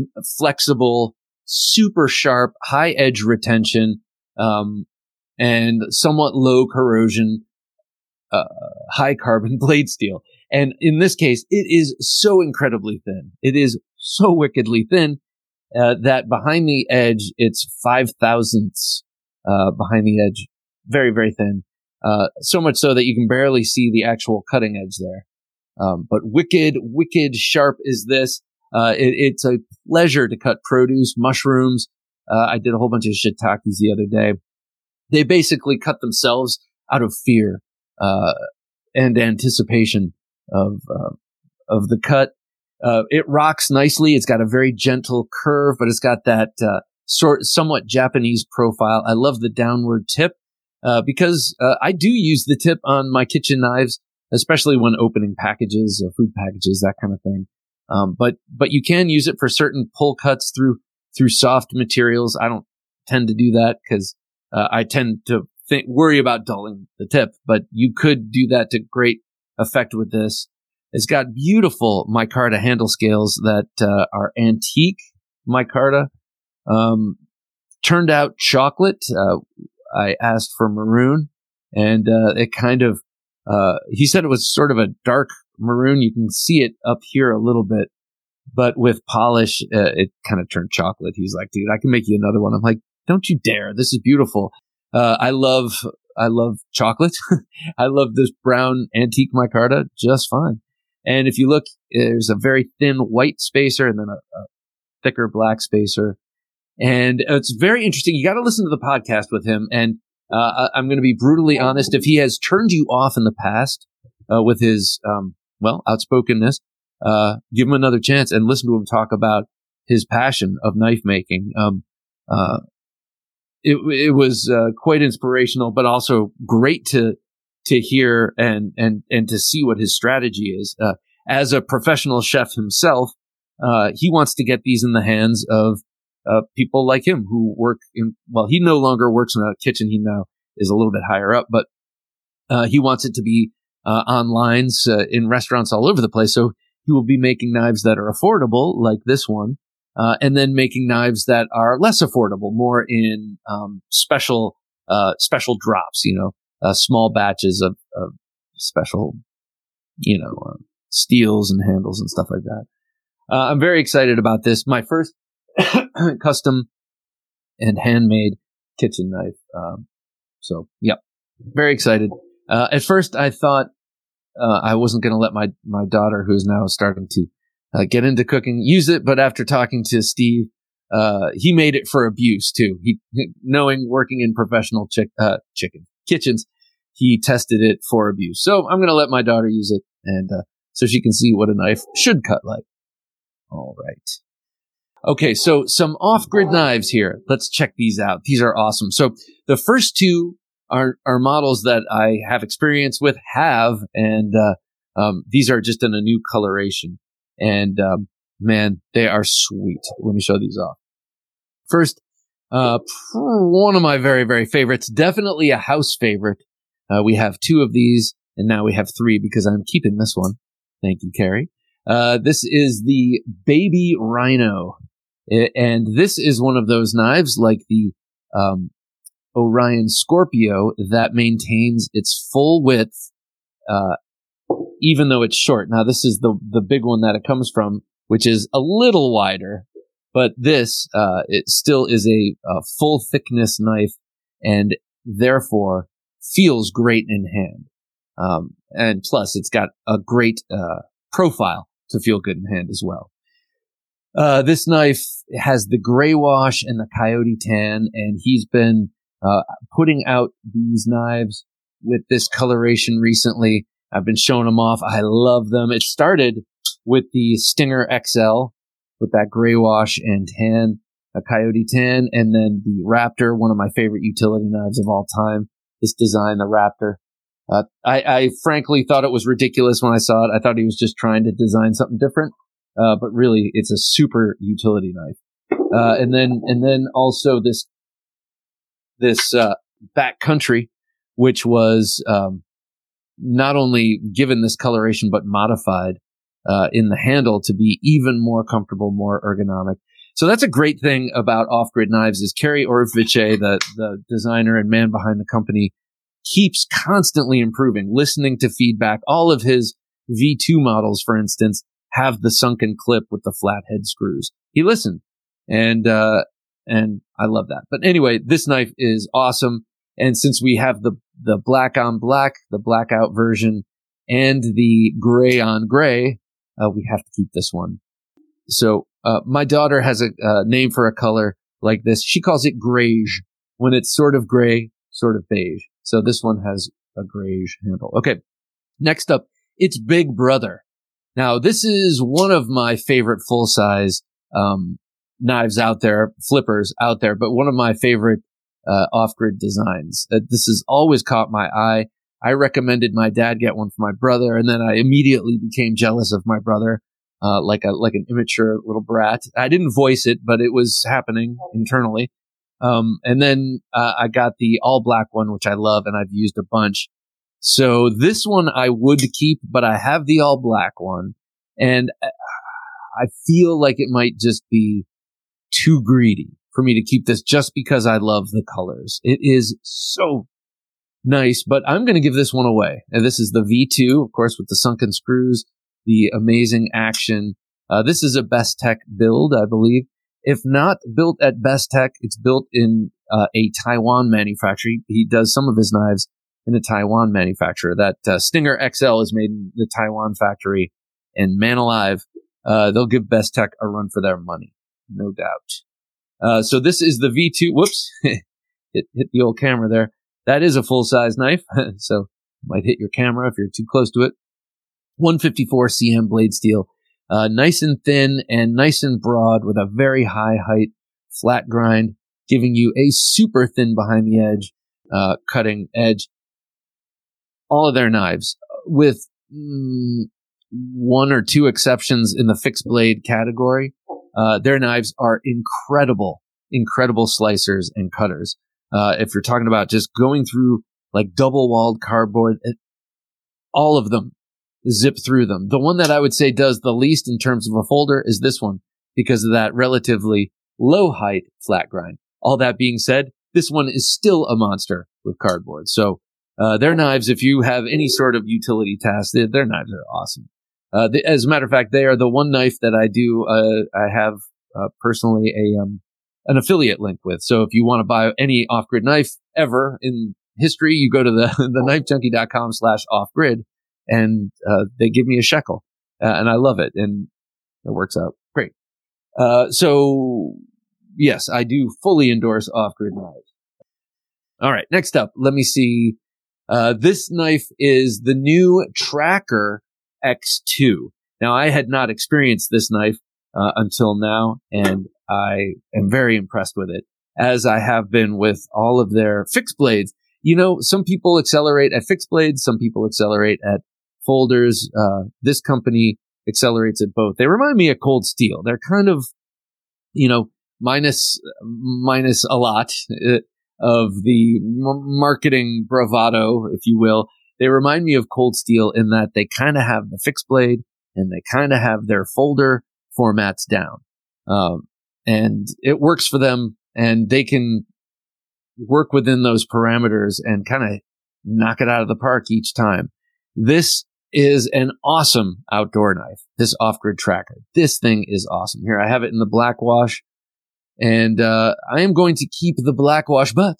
flexible, super sharp, high edge retention, um, and somewhat low corrosion, uh, high carbon blade steel. And in this case, it is so incredibly thin. It is so wickedly thin, uh, that behind the edge, it's five thousandths, uh, behind the edge. Very, very thin. Uh, so much so that you can barely see the actual cutting edge there. Um, but wicked, wicked sharp is this. Uh, it, it's a pleasure to cut produce, mushrooms. Uh, I did a whole bunch of shiitakes the other day. They basically cut themselves out of fear, uh, and anticipation of, uh, of the cut. Uh, it rocks nicely. It's got a very gentle curve, but it's got that, uh, sort, somewhat Japanese profile. I love the downward tip. Uh, because uh, I do use the tip on my kitchen knives, especially when opening packages, uh, food packages, that kind of thing. Um, but but you can use it for certain pull cuts through through soft materials. I don't tend to do that because uh, I tend to think, worry about dulling the tip. But you could do that to great effect with this. It's got beautiful micarta handle scales that uh, are antique micarta, um, turned out chocolate. Uh, I asked for maroon, and uh, it kind of, uh, he said it was sort of a dark maroon. You can see it up here a little bit, but with polish, uh, it kind of turned chocolate. He's like, dude, I can make you another one. I'm like, don't you dare. This is beautiful. Uh, I love, I love chocolate. I love this brown antique micarta just fine. And if you look, there's a very thin white spacer and then a, a thicker black spacer. And it's very interesting. You got to listen to the podcast with him. And uh, I'm going to be brutally honest. If he has turned you off in the past uh, with his, um, well, outspokenness, uh, give him another chance and listen to him talk about his passion of knife making. Um, uh, it, it was uh, quite inspirational, but also great to to hear and and and to see what his strategy is. Uh, as a professional chef himself, uh, he wants to get these in the hands of uh, people like him who work in. Well, he no longer works in a kitchen. He now is a little bit higher up, but uh, he wants it to be uh, on lines uh, in restaurants all over the place. So he will be making knives that are affordable, like this one, uh, and then making knives that are less affordable, more in um, special uh, special drops. You know, uh, small batches of, of special, you know, uh, steels and handles and stuff like that. Uh, I'm very excited about this. My first custom and handmade kitchen knife. Um, so, yep, very excited. Uh, at first, I thought uh, I wasn't going to let my, my daughter, who's now starting to uh, get into cooking, use it. But after talking to Steve, uh, he made it for abuse, too. He, knowing working in professional chick, uh, chicken kitchens, he tested it for abuse. So I'm going to let my daughter use it, and uh, so she can see what a knife should cut like. All right. Okay, so some off-grid knives here. Let's check these out. These are awesome. So the first two are, are models that I have experience with, have, and uh, um, these are just in a new coloration. And um, man, they are sweet. Let me show these off. First, uh, one of my very, very favorites, definitely a house favorite. Uh, we have two of these, and now we have three because I'm keeping this one. Thank you, Carrie. Uh, this is the Baby Rhino. It, and this is one of those knives like the um, Orion Scorpio that maintains its full width, uh, even though it's short. Now, this is the, the big one that it comes from, which is a little wider, but this, uh, it still is a, a full thickness knife and therefore feels great in hand. Um, and plus it's got a great, uh, profile to feel good in hand as well. Uh, this knife has the gray wash and the coyote tan, and he's been uh, putting out these knives with this coloration recently. I've been showing them off. I love them. It started with the Stinger X L with that gray wash and tan, a coyote tan, and then the Raptor, one of my favorite utility knives of all time. This design, the Raptor. Uh, I, I frankly thought it was ridiculous when I saw it. I thought he was just trying to design something different. Uh, but really, it's a super utility knife. Uh, and then, and then also this, this, uh, Backcountry, which was, um, not only given this coloration, but modified, uh, in the handle to be even more comfortable, more ergonomic. So that's a great thing about off-grid knives is Kerry Orvice, the, the designer and man behind the company, keeps constantly improving, listening to feedback. All of his V two models, for instance, have the sunken clip with the flathead screws. He listened, and uh, and I love that. But anyway, this knife is awesome. And since we have the the black on black, the blackout version, and the gray on gray, uh, we have to keep this one. So uh, my daughter has a uh, name for a color like this. She calls it greige when it's sort of gray, sort of beige. So this one has a greige handle. Okay, next up, it's Big Brother. Now, this is one of my favorite full-size um, knives out there, flippers out there, but one of my favorite uh, off-grid designs. Uh, this has always caught my eye. I recommended my dad get one for my brother, and then I immediately became jealous of my brother, uh, like a like an immature little brat. I didn't voice it, but it was happening internally. Um, and then uh, I got the all-black one, which I love, and I've used a bunch. So this one I would keep, but I have the all black one, and I feel like it might just be too greedy for me to keep this just because I love the colors. It is so nice, but I'm going to give this one away. And this is the V two, of course, with the sunken screws, the amazing action. Uh, this is a Bestech build, I believe. If not built at Bestech, it's built in uh, a Taiwan manufacturer. He does some of his knives in a Taiwan manufacturer. That uh, Stinger X L is made in the Taiwan factory, and man alive, uh, they'll give Bestech a run for their money, no doubt. Uh, so this is the V two. Whoops, it hit the old camera there. That is a full-size knife, so might hit your camera if you're too close to it. one fifty-four C M blade steel, uh, nice and thin and nice and broad with a very high height, flat grind, giving you a super thin behind the edge, uh, cutting edge. all of their knives, with mm, one or two exceptions in the fixed blade category. Uh, their knives are incredible, incredible slicers and cutters. Uh, if you're talking about just going through like double walled cardboard, it, all of them zip through them. The one that I would say does the least in terms of a folder is this one because of that relatively low height flat grind. All that being said, this one is still a monster with cardboard. So uh, their knives, if you have any sort of utility task, their, their knives are awesome. Uh, the, as a matter of fact, they are the one knife that I do. Uh, I have uh, personally a um, an affiliate link with. So if you want to buy any off-grid knife ever in history, you go to the the knife junkie dot com slash off-grid, and uh, they give me a shekel, uh, and I love it, and it works out great. Uh, so yes, I do fully endorse off-grid knives. All right, next up, let me see. Uh, this knife is the new Tracker X two. Now, I had not experienced this knife uh, until now, and I am very impressed with it, as I have been with all of their fixed blades. You know, some people accelerate at fixed blades, some people accelerate at folders. Uh, this company accelerates at both. They remind me of Cold Steel. They're kind of, you know, minus minus a lot uh, of the m- marketing bravado, if you will. They remind me of Cold Steel in that they kind of have the fixed blade and they kind of have their folder formats down. Um, and it works for them, and they can work within those parameters and kind of knock it out of the park each time. This is an awesome outdoor knife, this off-grid Tracker. This thing is awesome. Here, I have it in the black wash, and uh, I am going to keep the black wash, but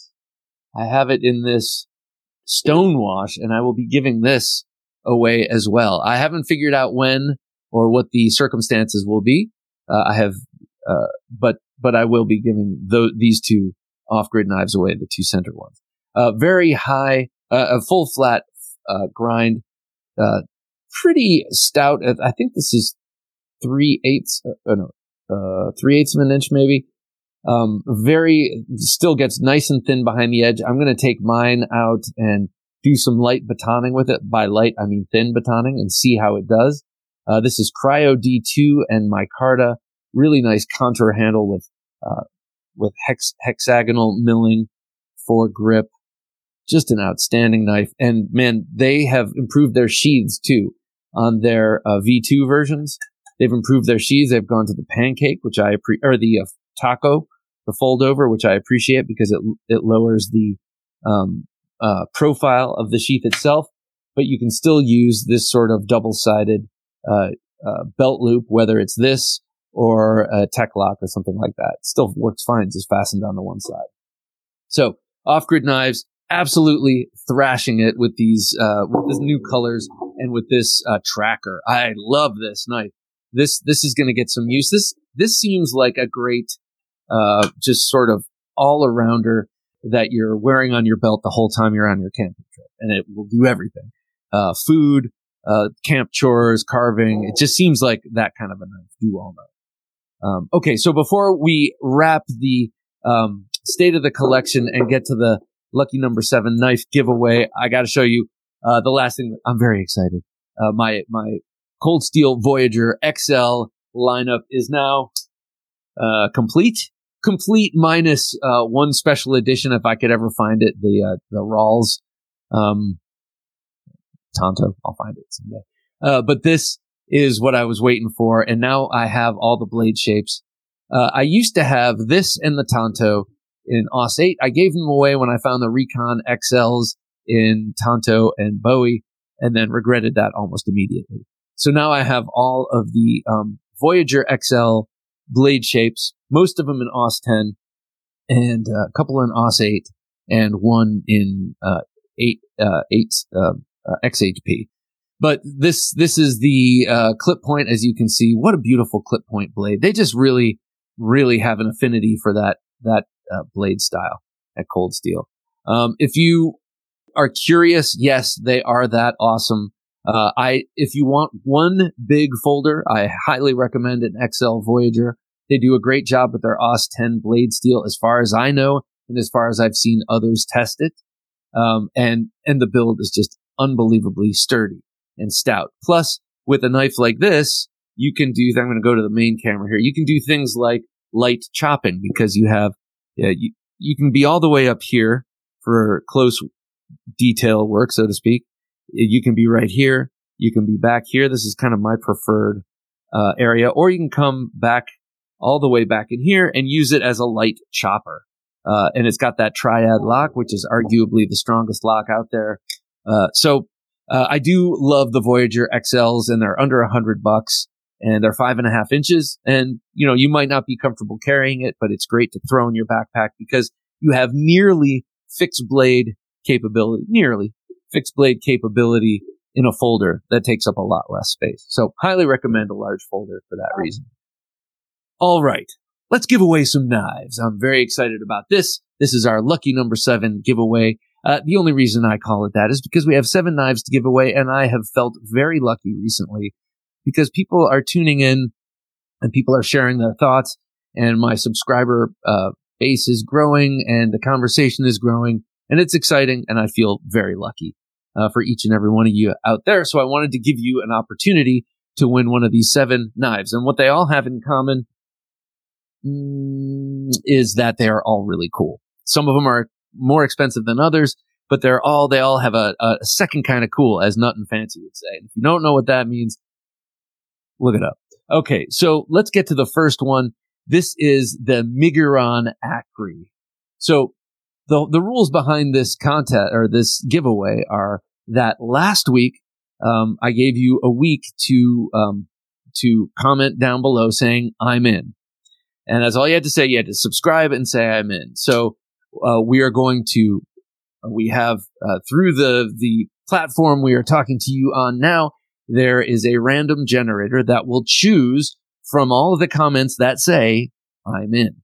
I have it in this stone wash, and I will be giving this away as well. I haven't figured out when or what the circumstances will be. Uh, I have, uh, but but I will be giving th- these two off-grid knives away, the two center ones. Uh, very high, uh, a full flat uh, grind, uh, pretty stout. I think this is three eighths, uh, no, uh, three eighths of an inch maybe. Um, very, still gets nice and thin behind the edge. I'm going to take mine out and do some light batoning with it. By light, I mean thin batoning, and see how it does. Uh, this is Cryo D two and micarta. Really nice contour handle with, uh, with hex, hexagonal milling for grip. Just an outstanding knife. And man, they have improved their sheaths too on their uh, V two versions. They've improved their sheaths. They've gone to the pancake, which I appreciate, or the uh, taco, the fold over, which I appreciate because it it lowers the um, uh, profile of the sheath itself. But you can still use this sort of double-sided uh, uh, belt loop, whether it's this or a tech lock or something like that. It still works fine. It's just fastened on the one side. So off-grid knives, absolutely thrashing it with these uh, with these new colors and with this uh, Tracker. I love this knife. This this is going to get some use. This this seems like a great uh, just sort of all-arounder that you're wearing on your belt the whole time you're on your camping trip, and it will do everything. Uh, food, uh, camp chores, carving. It just seems like that kind of a knife. Do all night. Um, okay, so before we wrap the um, state of the collection and get to the lucky number seven knife giveaway, I got to show you uh, the last thing. I'm very excited. Uh, my my Cold Steel Voyager X L lineup is now uh, complete. Complete minus uh, one special edition, if I could ever find it, the uh, the Rawls um, Tonto. I'll find it someday. Uh, but this is what I was waiting for, and now I have all the blade shapes. Uh, I used to have this and the Tonto in A U S eight. I gave them away when I found the Recon X Ls in Tonto and Bowie, and then regretted that almost immediately. So now I have all of the um, Voyager X L blade shapes, most of them in A U S ten, and uh, a couple in A U S eight, and one in uh, eight, uh, eight uh, uh, X H P. But this this is the uh, clip point, as you can see. What a beautiful clip point blade. They just really, really have an affinity for that that uh, blade style at Cold Steel. Um, if you are curious, yes, they are that awesome. Uh, I, if you want one big folder, I highly recommend an X L Voyager. They do a great job with their A U S ten blade steel, as far as I know, and as far as I've seen others test it. Um, and, and the build is just unbelievably sturdy and stout. Plus, with a knife like this, you can do, I'm going to go to the main camera here, you can do things like light chopping because you have, yeah, you, you can be all the way up here for close detail work, so to speak. You can be right here. You can be back here. This is kind of my preferred uh, area. Or you can come back all the way back in here and use it as a light chopper. Uh, and it's got that triad lock, which is arguably the strongest lock out there. Uh, so uh, I do love the Voyager X Ls, and they're under a hundred bucks, and they're five and a half inches. And you know, you might not be comfortable carrying it, but it's great to throw in your backpack because you have nearly fixed blade capability, nearly fixed blade capability in a folder that takes up a lot less space. So highly recommend a large folder for that reason. All right. Let's give away some knives. I'm very excited about this. This is our lucky number seven giveaway. Uh, the only reason I call it that is because we have seven knives to give away, and I have felt very lucky recently because people are tuning in and people are sharing their thoughts, and my subscriber uh, base is growing and the conversation is growing, and it's exciting, and I feel very lucky uh, for each and every one of you out there. So I wanted to give you an opportunity to win one of these seven knives, and what they all have in common is that they are all really cool. Some of them are more expensive than others, but they're all, they all have a, a second kind of cool, as Nut and Fancy would say. If you don't know what that means, look it up. Okay, so let's get to the first one. This is the Miguron Acri. So the the rules behind this contest or this giveaway are that last week um, I gave you a week to um, to comment down below saying I'm in. And that's all you had to say. You had to subscribe and say I'm in. So uh, we are going to, we have uh, through the the platform we are talking to you on now, there is a random generator that will choose from all of the comments that say I'm in.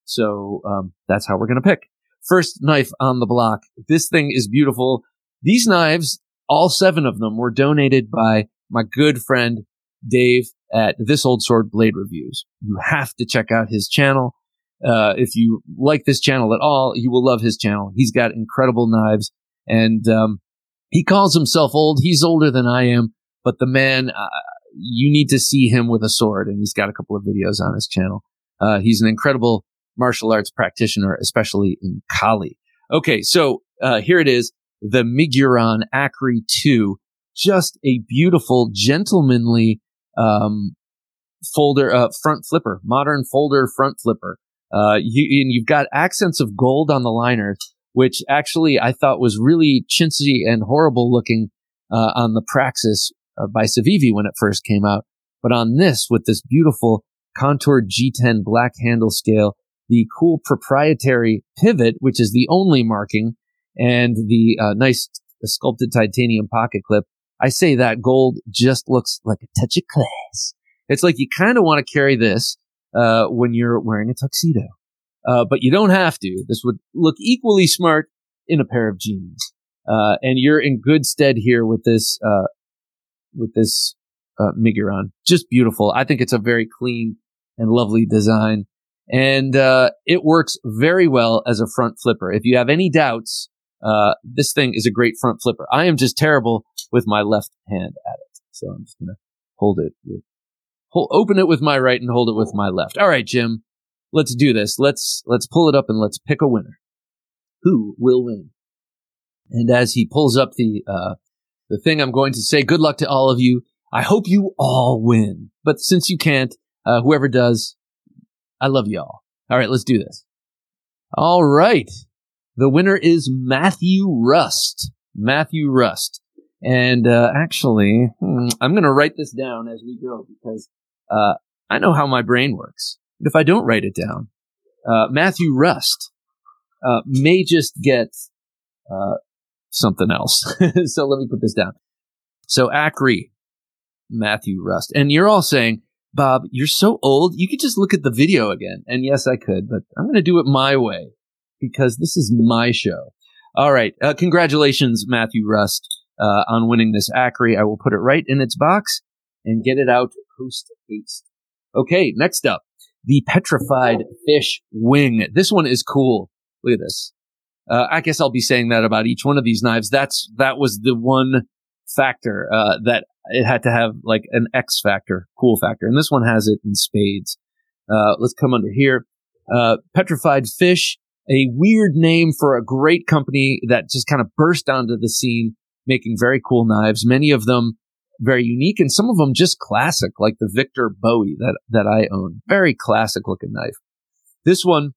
So um, that's how we're going to pick. First knife on the block. This thing is beautiful. These knives, all seven of them, were donated by my good friend Dave at This Old Sword Blade Reviews. You have to check out his channel. Uh, if you like this channel at all, you will love his channel. He's got incredible knives, and um, he calls himself old. He's older than I am, but the man, uh, you need to see him with a sword, and he's got a couple of videos on his channel. Uh, he's an incredible martial arts practitioner, especially in Kali. Okay, so uh, here it is, the Miguron Acri two. Just a beautiful, gentlemanly um, folder, uh, front flipper, modern folder front flipper. Uh, you, and you've got accents of gold on the liners, which actually I thought was really chintzy and horrible looking uh, on the Praxis uh, by Civivi when it first came out. But on this, with this beautiful contoured G ten black handle scale, the cool proprietary pivot, which is the only marking, and the uh, nice sculpted titanium pocket clip, I say that gold just looks like a touch of class. It's like you kind of want to carry this uh, when you're wearing a tuxedo. Uh, but you don't have to. This would look equally smart in a pair of jeans. Uh, and you're in good stead here with this, uh, with this uh, Miguron. Just beautiful. I think it's a very clean and lovely design. And uh, it works very well as a front flipper. If you have any doubts, uh, this thing is a great front flipper. I am just terrible with my left hand at it. So I'm just going to hold it, with, hold, open it with my right and hold it with my left. All right, Jim, let's do this. Let's, let's pull it up and let's pick a winner. Who will win? And as he pulls up the, uh, the thing, I'm going to say good luck to all of you. I hope you all win. But since you can't, uh, whoever does, I love you all. All right, let's do this. All right. The winner is Matthew Rust. Matthew Rust. And uh, actually, hmm, I'm going to write this down as we go because uh, I know how my brain works. But if I don't write it down, uh, Matthew Rust uh, may just get uh, something else. So let me put this down. So Acri, Matthew Rust. And you're all saying, Bob, you're so old, you could just look at the video again. And yes, I could, but I'm going to do it my way because this is my show. All right. Uh, congratulations, Matthew Rust, uh, on winning this Acri. I will put it right in its box and get it out post-haste. Okay, next up, the Petrified Fish Wing. This one is cool. Look at this. Uh, I guess I'll be saying that about each one of these knives. That's that was the one factor uh, that it had to have like an X factor, cool factor, and this one has it in spades. Uh, let's come under here. Uh, Petrified Fish, a weird name for a great company that just kind of burst onto the scene, making very cool knives. Many of them very unique, and some of them just classic, like the Victor Bowie that that I own. Very classic looking knife. This one,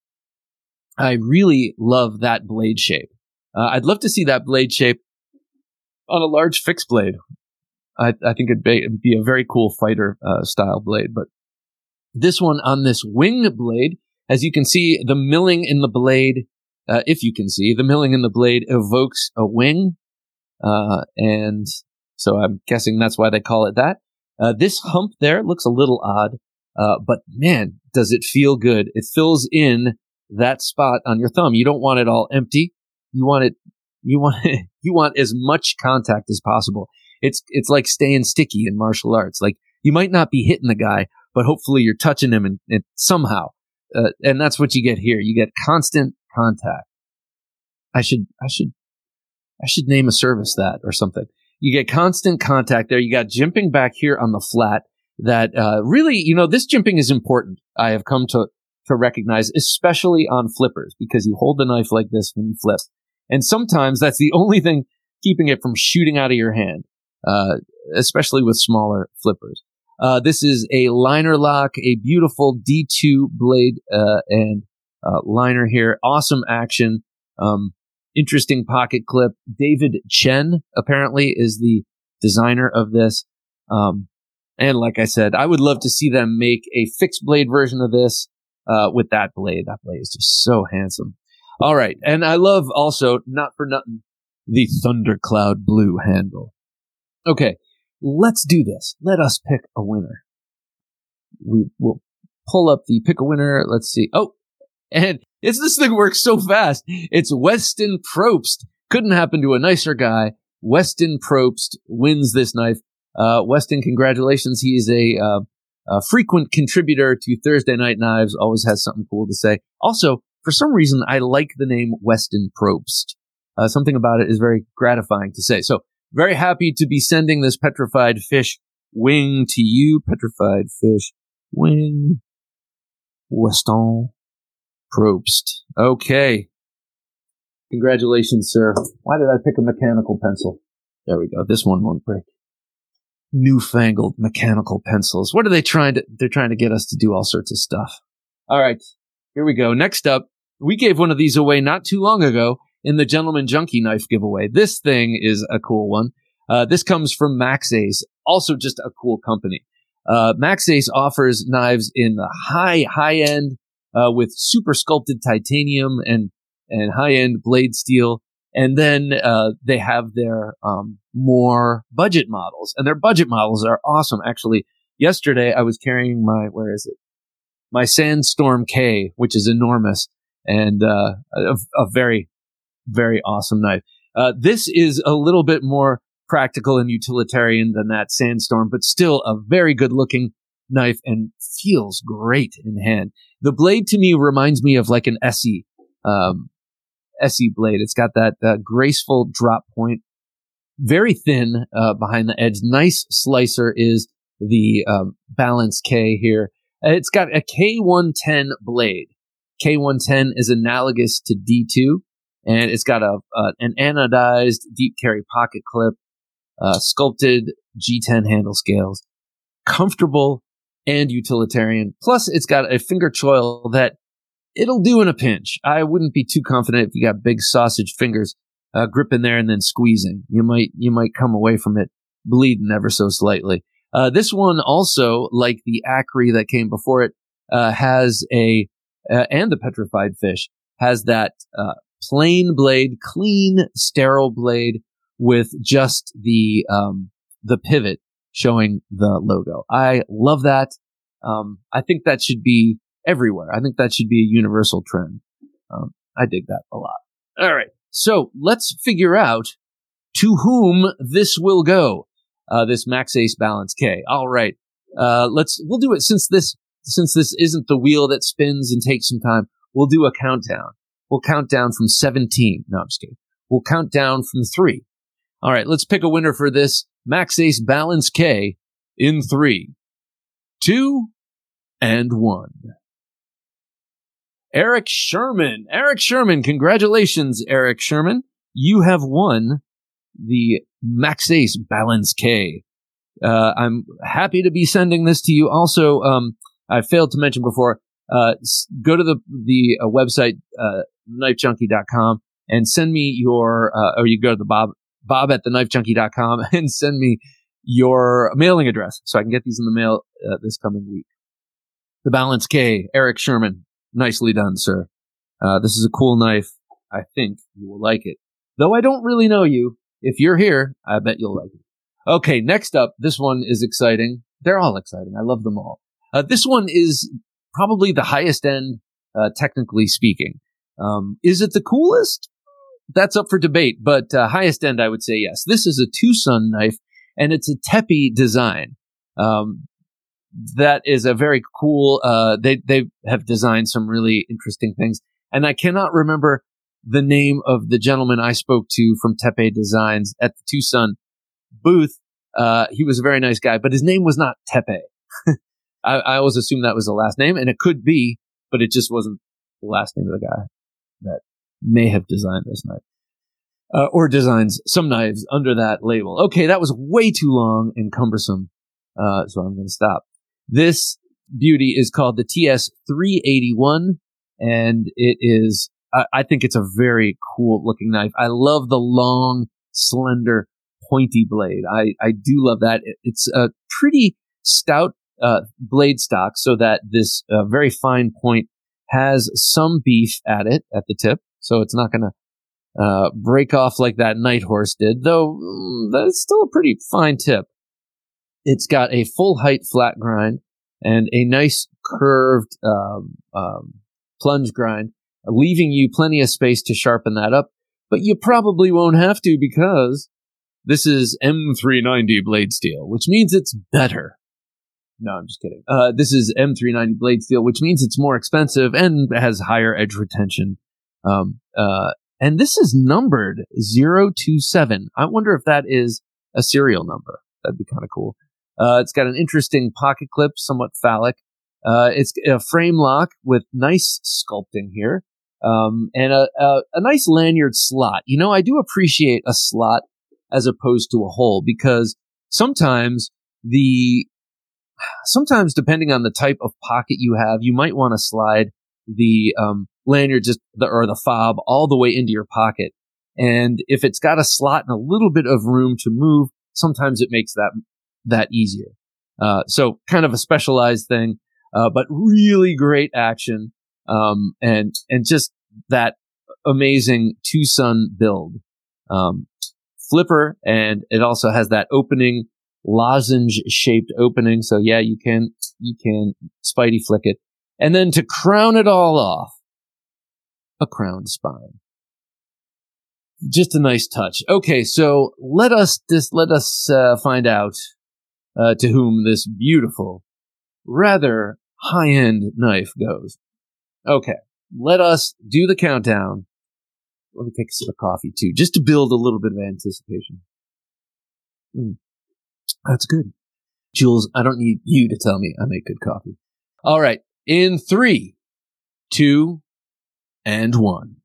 I really love that blade shape. Uh, I'd love to see that blade shape on a large fixed blade. I, I think it'd be, it'd be a very cool fighter uh, style blade. But this one on this wing blade, as you can see, the milling in the blade, uh, if you can see, the milling in the blade evokes a wing. Uh, and so I'm guessing that's why they call it that. Uh, this hump there looks a little odd, uh, but man, does it feel good. It fills in that spot on your thumb. You don't want it all empty. You want it, you want it, you want as much contact as possible. It's, it's like staying sticky in martial arts. Like you might not be hitting the guy, but hopefully you're touching him and, and somehow. Uh, and that's what you get here. You get constant contact. I should, I should, I should name a service that or something. You get constant contact there. You got jimping back here on the flat that, uh, really, you know, this jimping is important. I have come to, to recognize, especially on flippers, because you hold the knife like this when you flip. And sometimes that's the only thing keeping it from shooting out of your hand, uh, especially with smaller flippers. Uh, this is a liner lock, a beautiful D two blade, uh, and, uh, liner here. Awesome action. Um, interesting pocket clip. David Chen apparently is the designer of this. Um, and like I said, I would love to see them make a fixed blade version of this, uh, with that blade. That blade is just so handsome. All right. And I love also, not for nothing, the Thundercloud blue handle. Okay. Let's do this. Let us pick a winner. We will pull up the pick a winner. Let's see. Oh, and it's this thing works so fast. It's Weston Probst. Couldn't happen to a nicer guy. Weston Probst wins this knife. Uh, Weston, congratulations. He is a, uh, a frequent contributor to Thursday Night Knives. Always has something cool to say. Also, for some reason, I like the name Weston Probst. Uh, something about it is very gratifying to say. So, very happy to be sending this Petrified Fish wing to you. Petrified Fish wing. Weston Probst. Okay. Congratulations, sir. Why did I pick a mechanical pencil? There we go. This one won't break. Newfangled mechanical pencils. What are they trying to, they're trying to get us to do all sorts of stuff. All right. Here we go. Next up, we gave one of these away not too long ago in the Gentleman Junkie knife giveaway. This thing is a cool one. Uh, this comes from Maxace, also just a cool company. Uh, Maxace offers knives in the high, high end, uh, with super sculpted titanium and, and high end blade steel. And then, uh, they have their, um, more budget models, and their budget models are awesome. Actually, yesterday I was carrying my, where is it? My Sandstorm K, which is enormous and, uh, a, a very, very awesome knife. Uh, this is a little bit more practical and utilitarian than that Sandstorm, but still a very good looking knife and feels great in hand. The blade to me reminds me of like an Essie, um, Essie blade. It's got that uh, graceful drop point, very thin uh, behind the edge. Nice slicer is the um, Balance K here. It's got a K one ten blade. K one ten is analogous to D two. And it's got a uh, an anodized deep carry pocket clip, uh, sculpted G ten handle scales, comfortable and utilitarian. Plus, it's got a finger choil that it'll do in a pinch. I wouldn't be too confident if you got big sausage fingers uh, gripping there and then squeezing. You might you might come away from it bleeding ever so slightly. Uh, this one also, like the Acri that came before it, uh, has a uh, and the Petrified Fish has that. Uh, Plain blade, clean, sterile blade with just the um, the pivot showing the logo. I love that. Um, I think that should be everywhere. I think that should be a universal trend. Um, I dig that a lot. All right, so let's figure out to whom this will go. Uh, this Maxace Balance K. All right, uh, let's we'll do it since this since this isn't the wheel that spins and takes some time. We'll do a countdown. We'll count down from seventeen. No, I'm just kidding. We'll count down from three. All right, let's pick a winner for this Max Ace Balance K in three, two, and one. Eric Sherman. Eric Sherman. Congratulations, Eric Sherman. You have won the Max Ace Balance K. Uh, I'm happy to be sending this to you. Also, um, I failed to mention before, uh, go to the, the uh, website, uh, knife junkie dot com and send me your, uh, or you go to the Bob, Bob at the knife junkie dot com and send me your mailing address so I can get these in the mail uh, this coming week. The Balance K, Eric Sherman. Nicely done, sir. Uh, this is a cool knife. I think you will like it. Though I don't really know you. If you're here, I bet you'll like it. Okay, next up, this one is exciting. They're all exciting. I love them all. Uh, this one is probably the highest end, uh, technically speaking. Um, is it the coolest? That's up for debate, but uh, highest end, I would say yes. This is a Tucson knife, and it's a tepi design. Um, that is a very cool, uh, they, they have designed some really interesting things. And I cannot remember the name of the gentleman I spoke to from Tepe Designs at the Tucson booth. Uh, he was a very nice guy, but his name was not Tepe. I, I always assumed that was the last name, and it could be, but it just wasn't the last name of the guy that may have designed this knife. Uh, or designs some knives under that label. Okay, that was way too long and cumbersome, uh, so I'm going to stop. This beauty is called the T S three eighty-one, and it is, I, I think it's a very cool looking knife. I love the long, slender, pointy blade. I, I do love that. It, it's a pretty stout uh, blade stock so that this uh, very fine point has some beef at it at the tip, so it's not going to uh, break off like that Night Horse did, though mm, that's still a pretty fine tip. It's got a full height flat grind and a nice curved um, um, plunge grind, leaving you plenty of space to sharpen that up. But you probably won't have to because this is M three ninety blade steel, which means it's better. No, I'm just kidding. Uh, this is M three ninety blade steel, which means it's more expensive and has higher edge retention. Um, uh, and this is numbered zero two seven. I wonder if that is a serial number. That'd be kind of cool. Uh, it's got an interesting pocket clip, somewhat phallic. Uh, it's a frame lock with nice sculpting here, um, and a, a, a nice lanyard slot. You know, I do appreciate a slot as opposed to a hole because sometimes the, sometimes depending on the type of pocket you have, you might want to slide the um, lanyard just the, or the fob all the way into your pocket. And if it's got a slot and a little bit of room to move, sometimes it makes that that easier. Uh, so kind of a specialized thing, uh, but really great action, um, and, and just that amazing Tucson build. Um, flipper, and it also has that opening, lozenge shaped opening. So yeah, you can, you can Spidey flick it. And then to crown it all off, a crown spine. Just a nice touch. Okay, so let us just let us uh, find out uh, to whom this beautiful, rather high-end knife goes. Okay, let us do the countdown. Let me take a sip of coffee too, just to build a little bit of anticipation. Mm, that's good, Jules. I don't need you to tell me I make good coffee. All right, in three, two, and one.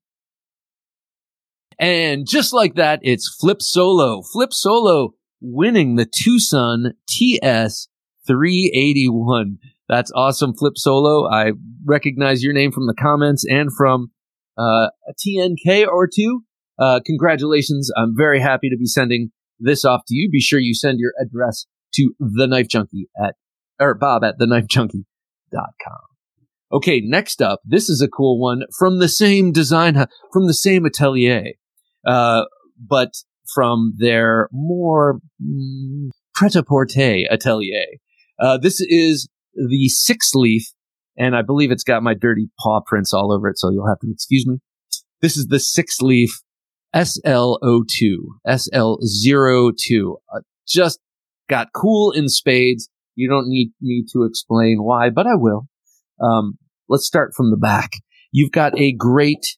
And just like that, it's Flip Solo. Flip Solo winning the Tucson T S three eighty-one. That's awesome, Flip Solo. I recognize your name from the comments and from uh, a T N K or two. Uh, congratulations. I'm very happy to be sending this off to you. Be sure you send your address to the Knife Junkie at, or Bob at the knife junkie dot com. Okay, next up, this is a cool one from the same design, from the same atelier. Uh, but from their more mm, pret-a-porter atelier. Uh, this is the six leaf, and I believe it's got my dirty paw prints all over it, so you'll have to excuse me. This is the six leaf S L zero two, S L zero two. Uh, just got cool in spades. You don't need me to explain why, but I will. Um, let's start from the back. You've got a great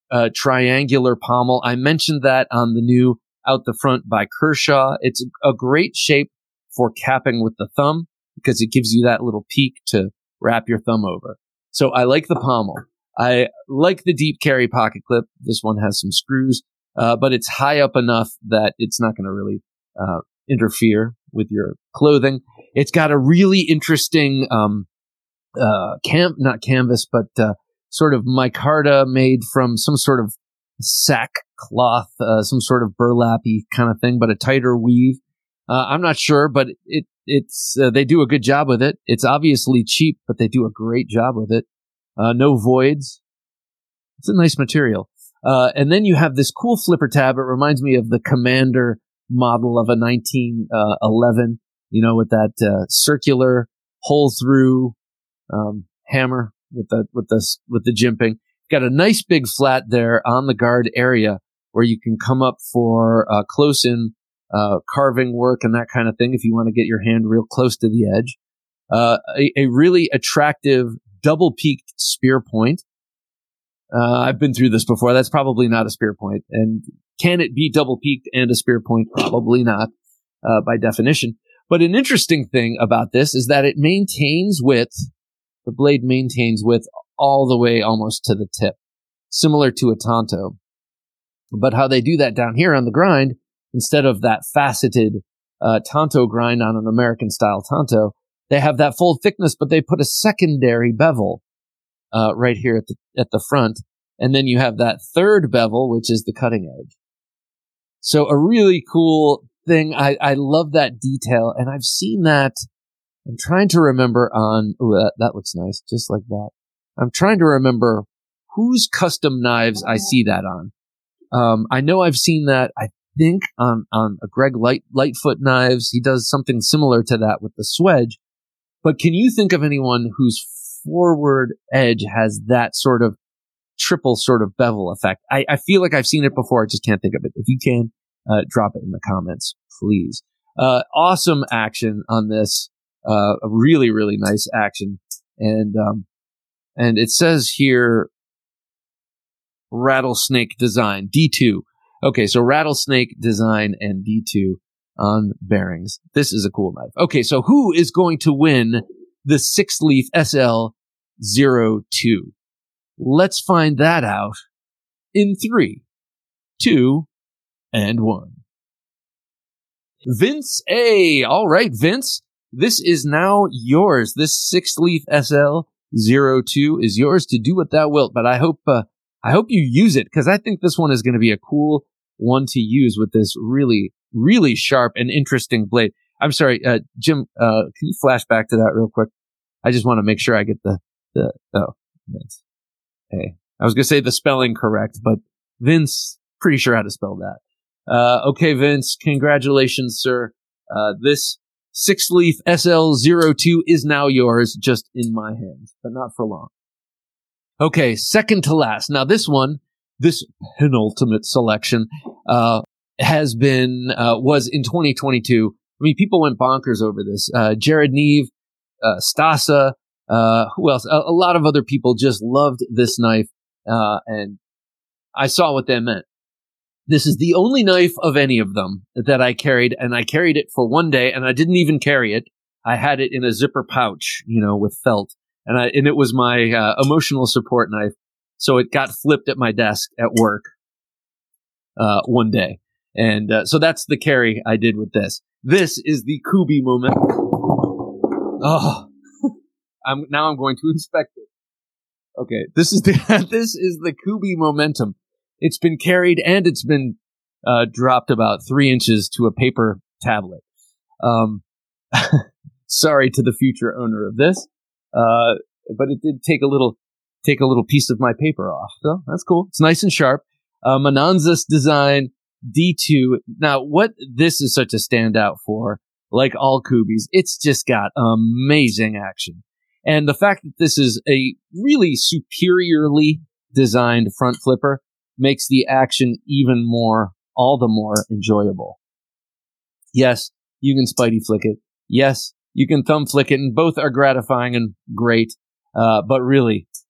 uh, triangular pommel. I mentioned that on the new Out the Front by Kershaw. It's a great shape for capping with the thumb because it gives you that little peak to wrap your thumb over. So I like the pommel. I like the deep carry pocket clip. This one has some screws, uh, but it's high up enough that it's not going to really uh, interfere with your clothing. It's got a really interesting um, uh, cam, not canvas, but uh, sort of micarta made from some sort of sack cloth, uh, some sort of burlappy kind of thing, but a tighter weave. Uh, I'm not sure, but it it's uh, they do a good job with it. It's obviously cheap, but they do a great job with it. Uh, no voids. It's a nice material. Uh, and then you have this cool flipper tab. It reminds me of the Commander model of a nineteen eleven, you know, with that uh, circular hole through um, hammer with the with the with the jimping. Got a nice big flat there on the guard area where you can come up for uh, close in uh, carving work and that kind of thing if you want to get your hand real close to the edge. Uh, a, a really attractive double peaked spear point. Uh, I've been through this before. That's probably not a spear point. And can it be double peaked and a spear point? Probably not, uh, by definition. But an interesting thing about this is that it maintains width. The blade maintains width all the way almost to the tip, similar to a Tonto. But how they do that down here on the grind, instead of that faceted uh, Tonto grind on an American-style Tonto, they have that full thickness, but they put a secondary bevel uh, right here at the at the front, and then you have that third bevel, which is the cutting edge. So a really cool thing. I, I love that detail, and I've seen that. I'm trying to remember on. Ooh, that, that looks nice, just like that. I'm trying to remember whose custom knives I see that on. Um, I know I've seen that. I think on on a Greg Light Lightfoot knives. He does something similar to that with the Swedge. But can you think of anyone whose forward edge has that sort of triple sort of bevel effect? I, I feel like I've seen it before. I just can't think of it. If you can, uh, drop it in the comments, please. Uh, awesome action on this. Uh, a really, really nice action. And, um, and it says here, Rattlesnake Design, D two. Okay, so Rattlesnake Design and D two on bearings. This is a cool knife. Okay, so who is going to win the six leaf S L zero two? Let's find that out in three, two, and one. Vince A. All right, Vince, this is now yours. This six leaf S L zero two is yours to do what thou wilt, but I hope, uh, I hope you use it, because I think this one is going to be a cool one to use with this really, really sharp and interesting blade. I'm sorry, uh, Jim, uh, can you flash back to that real quick? I just want to make sure I get the, the, oh, Vince. Hey, I was going to say the spelling correct, but Vince, pretty sure how to spell that. Uh, okay, Vince, congratulations, sir. Uh, this six leaf S L zero two is now yours, just in my hands, but not for long. Okay, second to last. Now this one, this penultimate selection, uh, has been, uh, was in twenty twenty-two. I mean, people went bonkers over this. Uh, Jared Neve, uh, Stasa, uh, who else? A, a lot of other people just loved this knife, uh, and I saw what they meant. This is the only knife of any of them that I carried, and I carried it for one day, and I didn't even carry it. I had it in a zipper pouch, you know, with felt, and I, and it was my, uh, emotional support knife. So it got flipped at my desk at work, uh, one day. And, uh, so that's the carry I did with this. This is the Kubi moment. Oh, I'm, now I'm going to inspect it. Okay. This is the, this is the Kubi Momentum. It's been carried and it's been, uh, dropped about three inches to a paper tablet. Um, sorry to the future owner of this. Uh, but it did take a little, take a little piece of my paper off. So that's cool. It's nice and sharp. Uh, Mananzas Design D two. Now, what this is such a standout for, like all Kubis, it's just got amazing action. And the fact that this is a really superiorly designed front flipper makes the action even more, all the more enjoyable. Yes, you can Spidey flick it. Yes, you can thumb flick it, and both are gratifying and great. Uh, but really,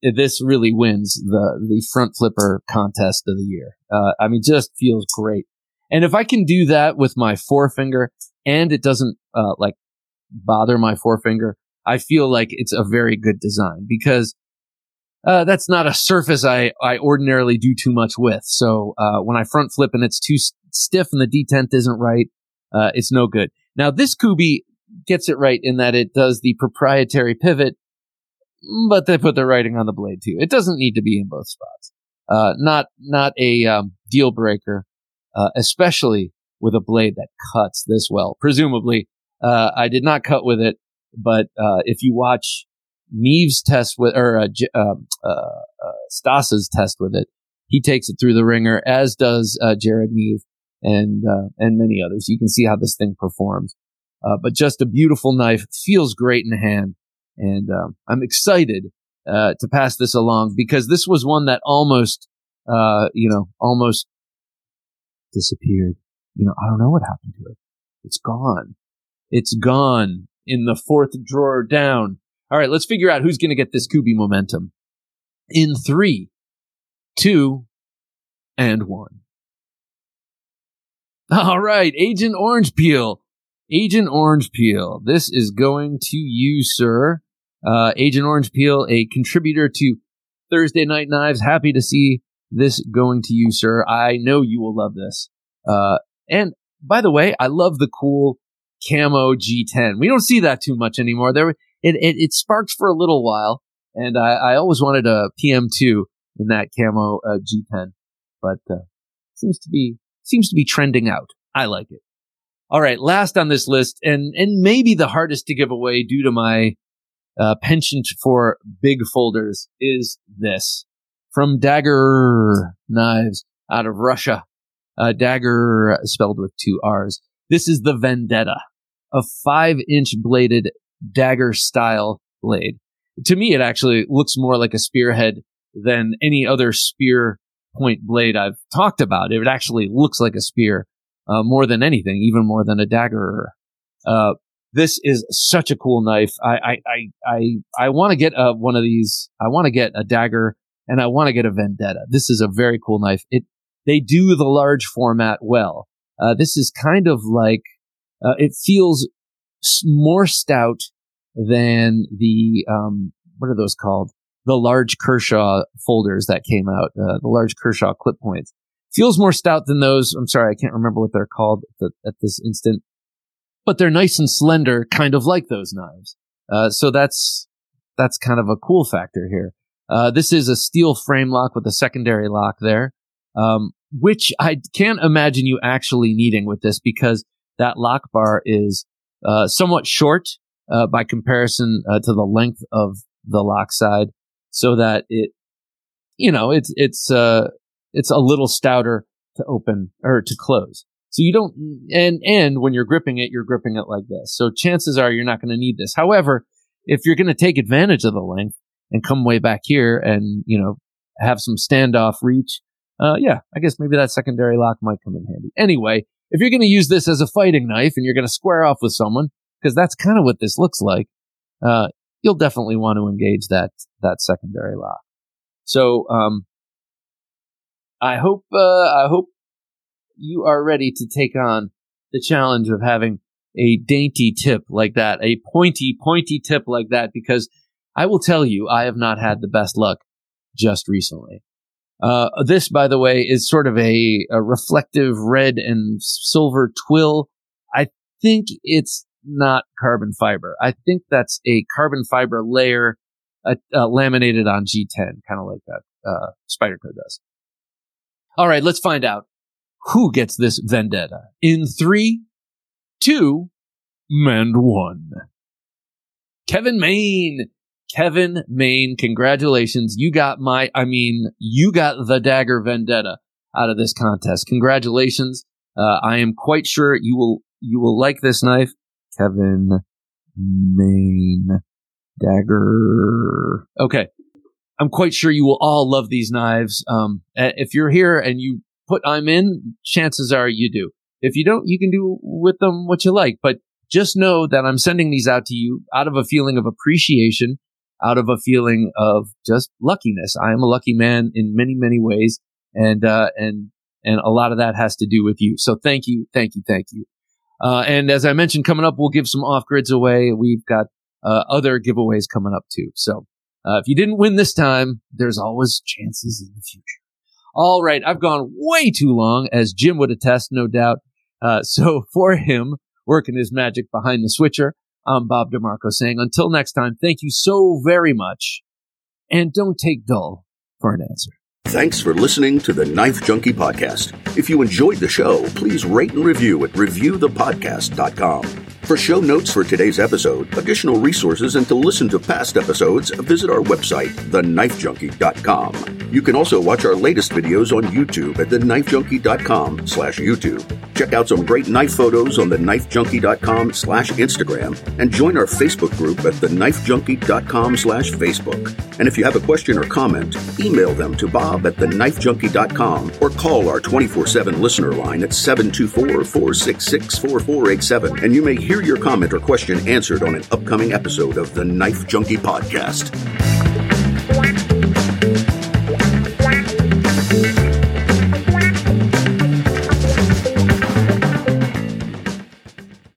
this really wins the, the front flipper contest of the year. Uh, I mean, just feels great. And if I can do that with my forefinger and it doesn't, uh, like bother my forefinger, I feel like it's a very good design because, uh, that's not a surface I, I ordinarily do too much with. So, uh, when I front flip and it's too s- stiff and the detent isn't right, uh, it's no good. Now, this Kubi gets it right in that it does the proprietary pivot, but they put the writing on the blade too. It doesn't need to be in both spots. Uh, not, not a, um, deal breaker, uh, especially with a blade that cuts this well. Presumably, uh, I did not cut with it, but, uh, if you watch Neve's test with, or, uh, J- uh, uh, uh, Stas's test with it, he takes it through the ringer, as does, uh, Jared Neve and, uh, and many others. You can see how this thing performs. Uh, but just a beautiful knife, feels great in the hand. And um, I'm excited uh, to pass this along because this was one that almost, uh, you know, almost disappeared. You know, I don't know what happened to it. It's gone. It's gone in the fourth drawer down. All right, let's figure out who's going to get this Kubi momentum. In three, two, and one. All right, Agent Orange Peel. Agent Orange Peel. This is going to you, sir. Uh, Agent Orange Peel, a contributor to Thursday Night Knives. Happy to see this going to you, sir. I know you will love this. Uh, and by the way, I love the cool camo G ten. We don't see that too much anymore. There, it it, it sparked for a little while, and I, I always wanted a P M two in that camo uh, G ten, but uh, seems to be seems to be trending out. I like it. All right, last on this list, and and maybe the hardest to give away due to my uh, penchant for big folders, is this from Dagger Knives out of Russia. Uh, Dagger spelled with two R's. This is the Vendetta, a five-inch bladed dagger-style blade. To me, it actually looks more like a spearhead than any other spear point blade I've talked about. It actually looks like a spear. Uh, more than anything, even more than a dagger. Uh, this is such a cool knife. I, I, I, I, I want to get uh, one of these. I want to get a dagger and I want to get a Vendetta. This is a very cool knife. It, they do the large format well. Uh, this is kind of like, uh, it feels more stout than the, um, what are those called? The large Kershaw folders that came out, uh, the large Kershaw clip points. Feels more stout than those. I'm sorry, I can't remember what they're called at, the, at this instant. But they're nice and slender, kind of like those knives. Uh, so that's that's kind of a cool factor here. Uh, this is a steel frame lock with a secondary lock there, um, which I can't imagine you actually needing with this because that lock bar is uh, somewhat short uh, by comparison uh, to the length of the lock side, so that it, you know, it's it's uh, it's a little stouter to open or to close. So you don't, and, and when you're gripping it, you're gripping it like this. So chances are you're not going to need this. However, if you're going to take advantage of the length and come way back here and, you know, have some standoff reach, uh, yeah, I guess maybe that secondary lock might come in handy. Anyway, if you're going to use this as a fighting knife and you're going to square off with someone, because that's kind of what this looks like, uh, you'll definitely want to engage that, that secondary lock. So, um, I hope, uh, I hope you are ready to take on the challenge of having a dainty tip like that, a pointy, pointy tip like that, because I will tell you, I have not had the best luck just recently. Uh, this, by the way, is sort of a, a reflective red and silver twill. I think it's not carbon fiber. I think that's a carbon fiber layer uh, uh, laminated on G ten, kind of like that uh, Spyderco does. All right, let's find out who gets this Vendetta in three, two, and one. Kevin Main. Kevin Main, congratulations. You got my, I mean, you got the Dagger Vendetta out of this contest. Congratulations. Uh, I am quite sure you will, you will like this knife. Kevin Main Dagger. Okay. I'm quite sure you will all love these knives. Um, if you're here and you put I'm in, chances are you do. If you don't, you can do with them what you like. But just know that I'm sending these out to you out of a feeling of appreciation out of a feeling of just luckiness. I am a lucky man in many, many ways. And, uh, and, and a lot of that has to do with you. So thank you, thank you, thank you. Uh, and as I mentioned, coming up, we'll give some off-grids away. We've got, uh, other giveaways coming up too. So, uh, if you didn't win this time, there's always chances in the future. All right. I've gone way too long, as Jim would attest, no doubt. Uh, so for him, working his magic behind the switcher, I'm Bob DeMarco saying until next time, thank you so very much. And don't take dull for an answer. Thanks for listening to the Knife Junkie Podcast. If you enjoyed the show, please rate and review at review the podcast dot com. For show notes for today's episode, additional resources, and to listen to past episodes, visit our website, the knife junkie dot com. You can also watch our latest videos on YouTube at the knife junkie dot com slash YouTube. Check out some great knife photos on the knife junkie dot com slash Instagram, and join our Facebook group at the knife junkie dot com slash Facebook. And if you have a question or comment, email them to Bob at the knife junkie dot com or call our twenty-four seven listener line at seven two four, four six six, four four eight seven, and you may hear your comment or question answered on an upcoming episode of the Knife Junkie Podcast.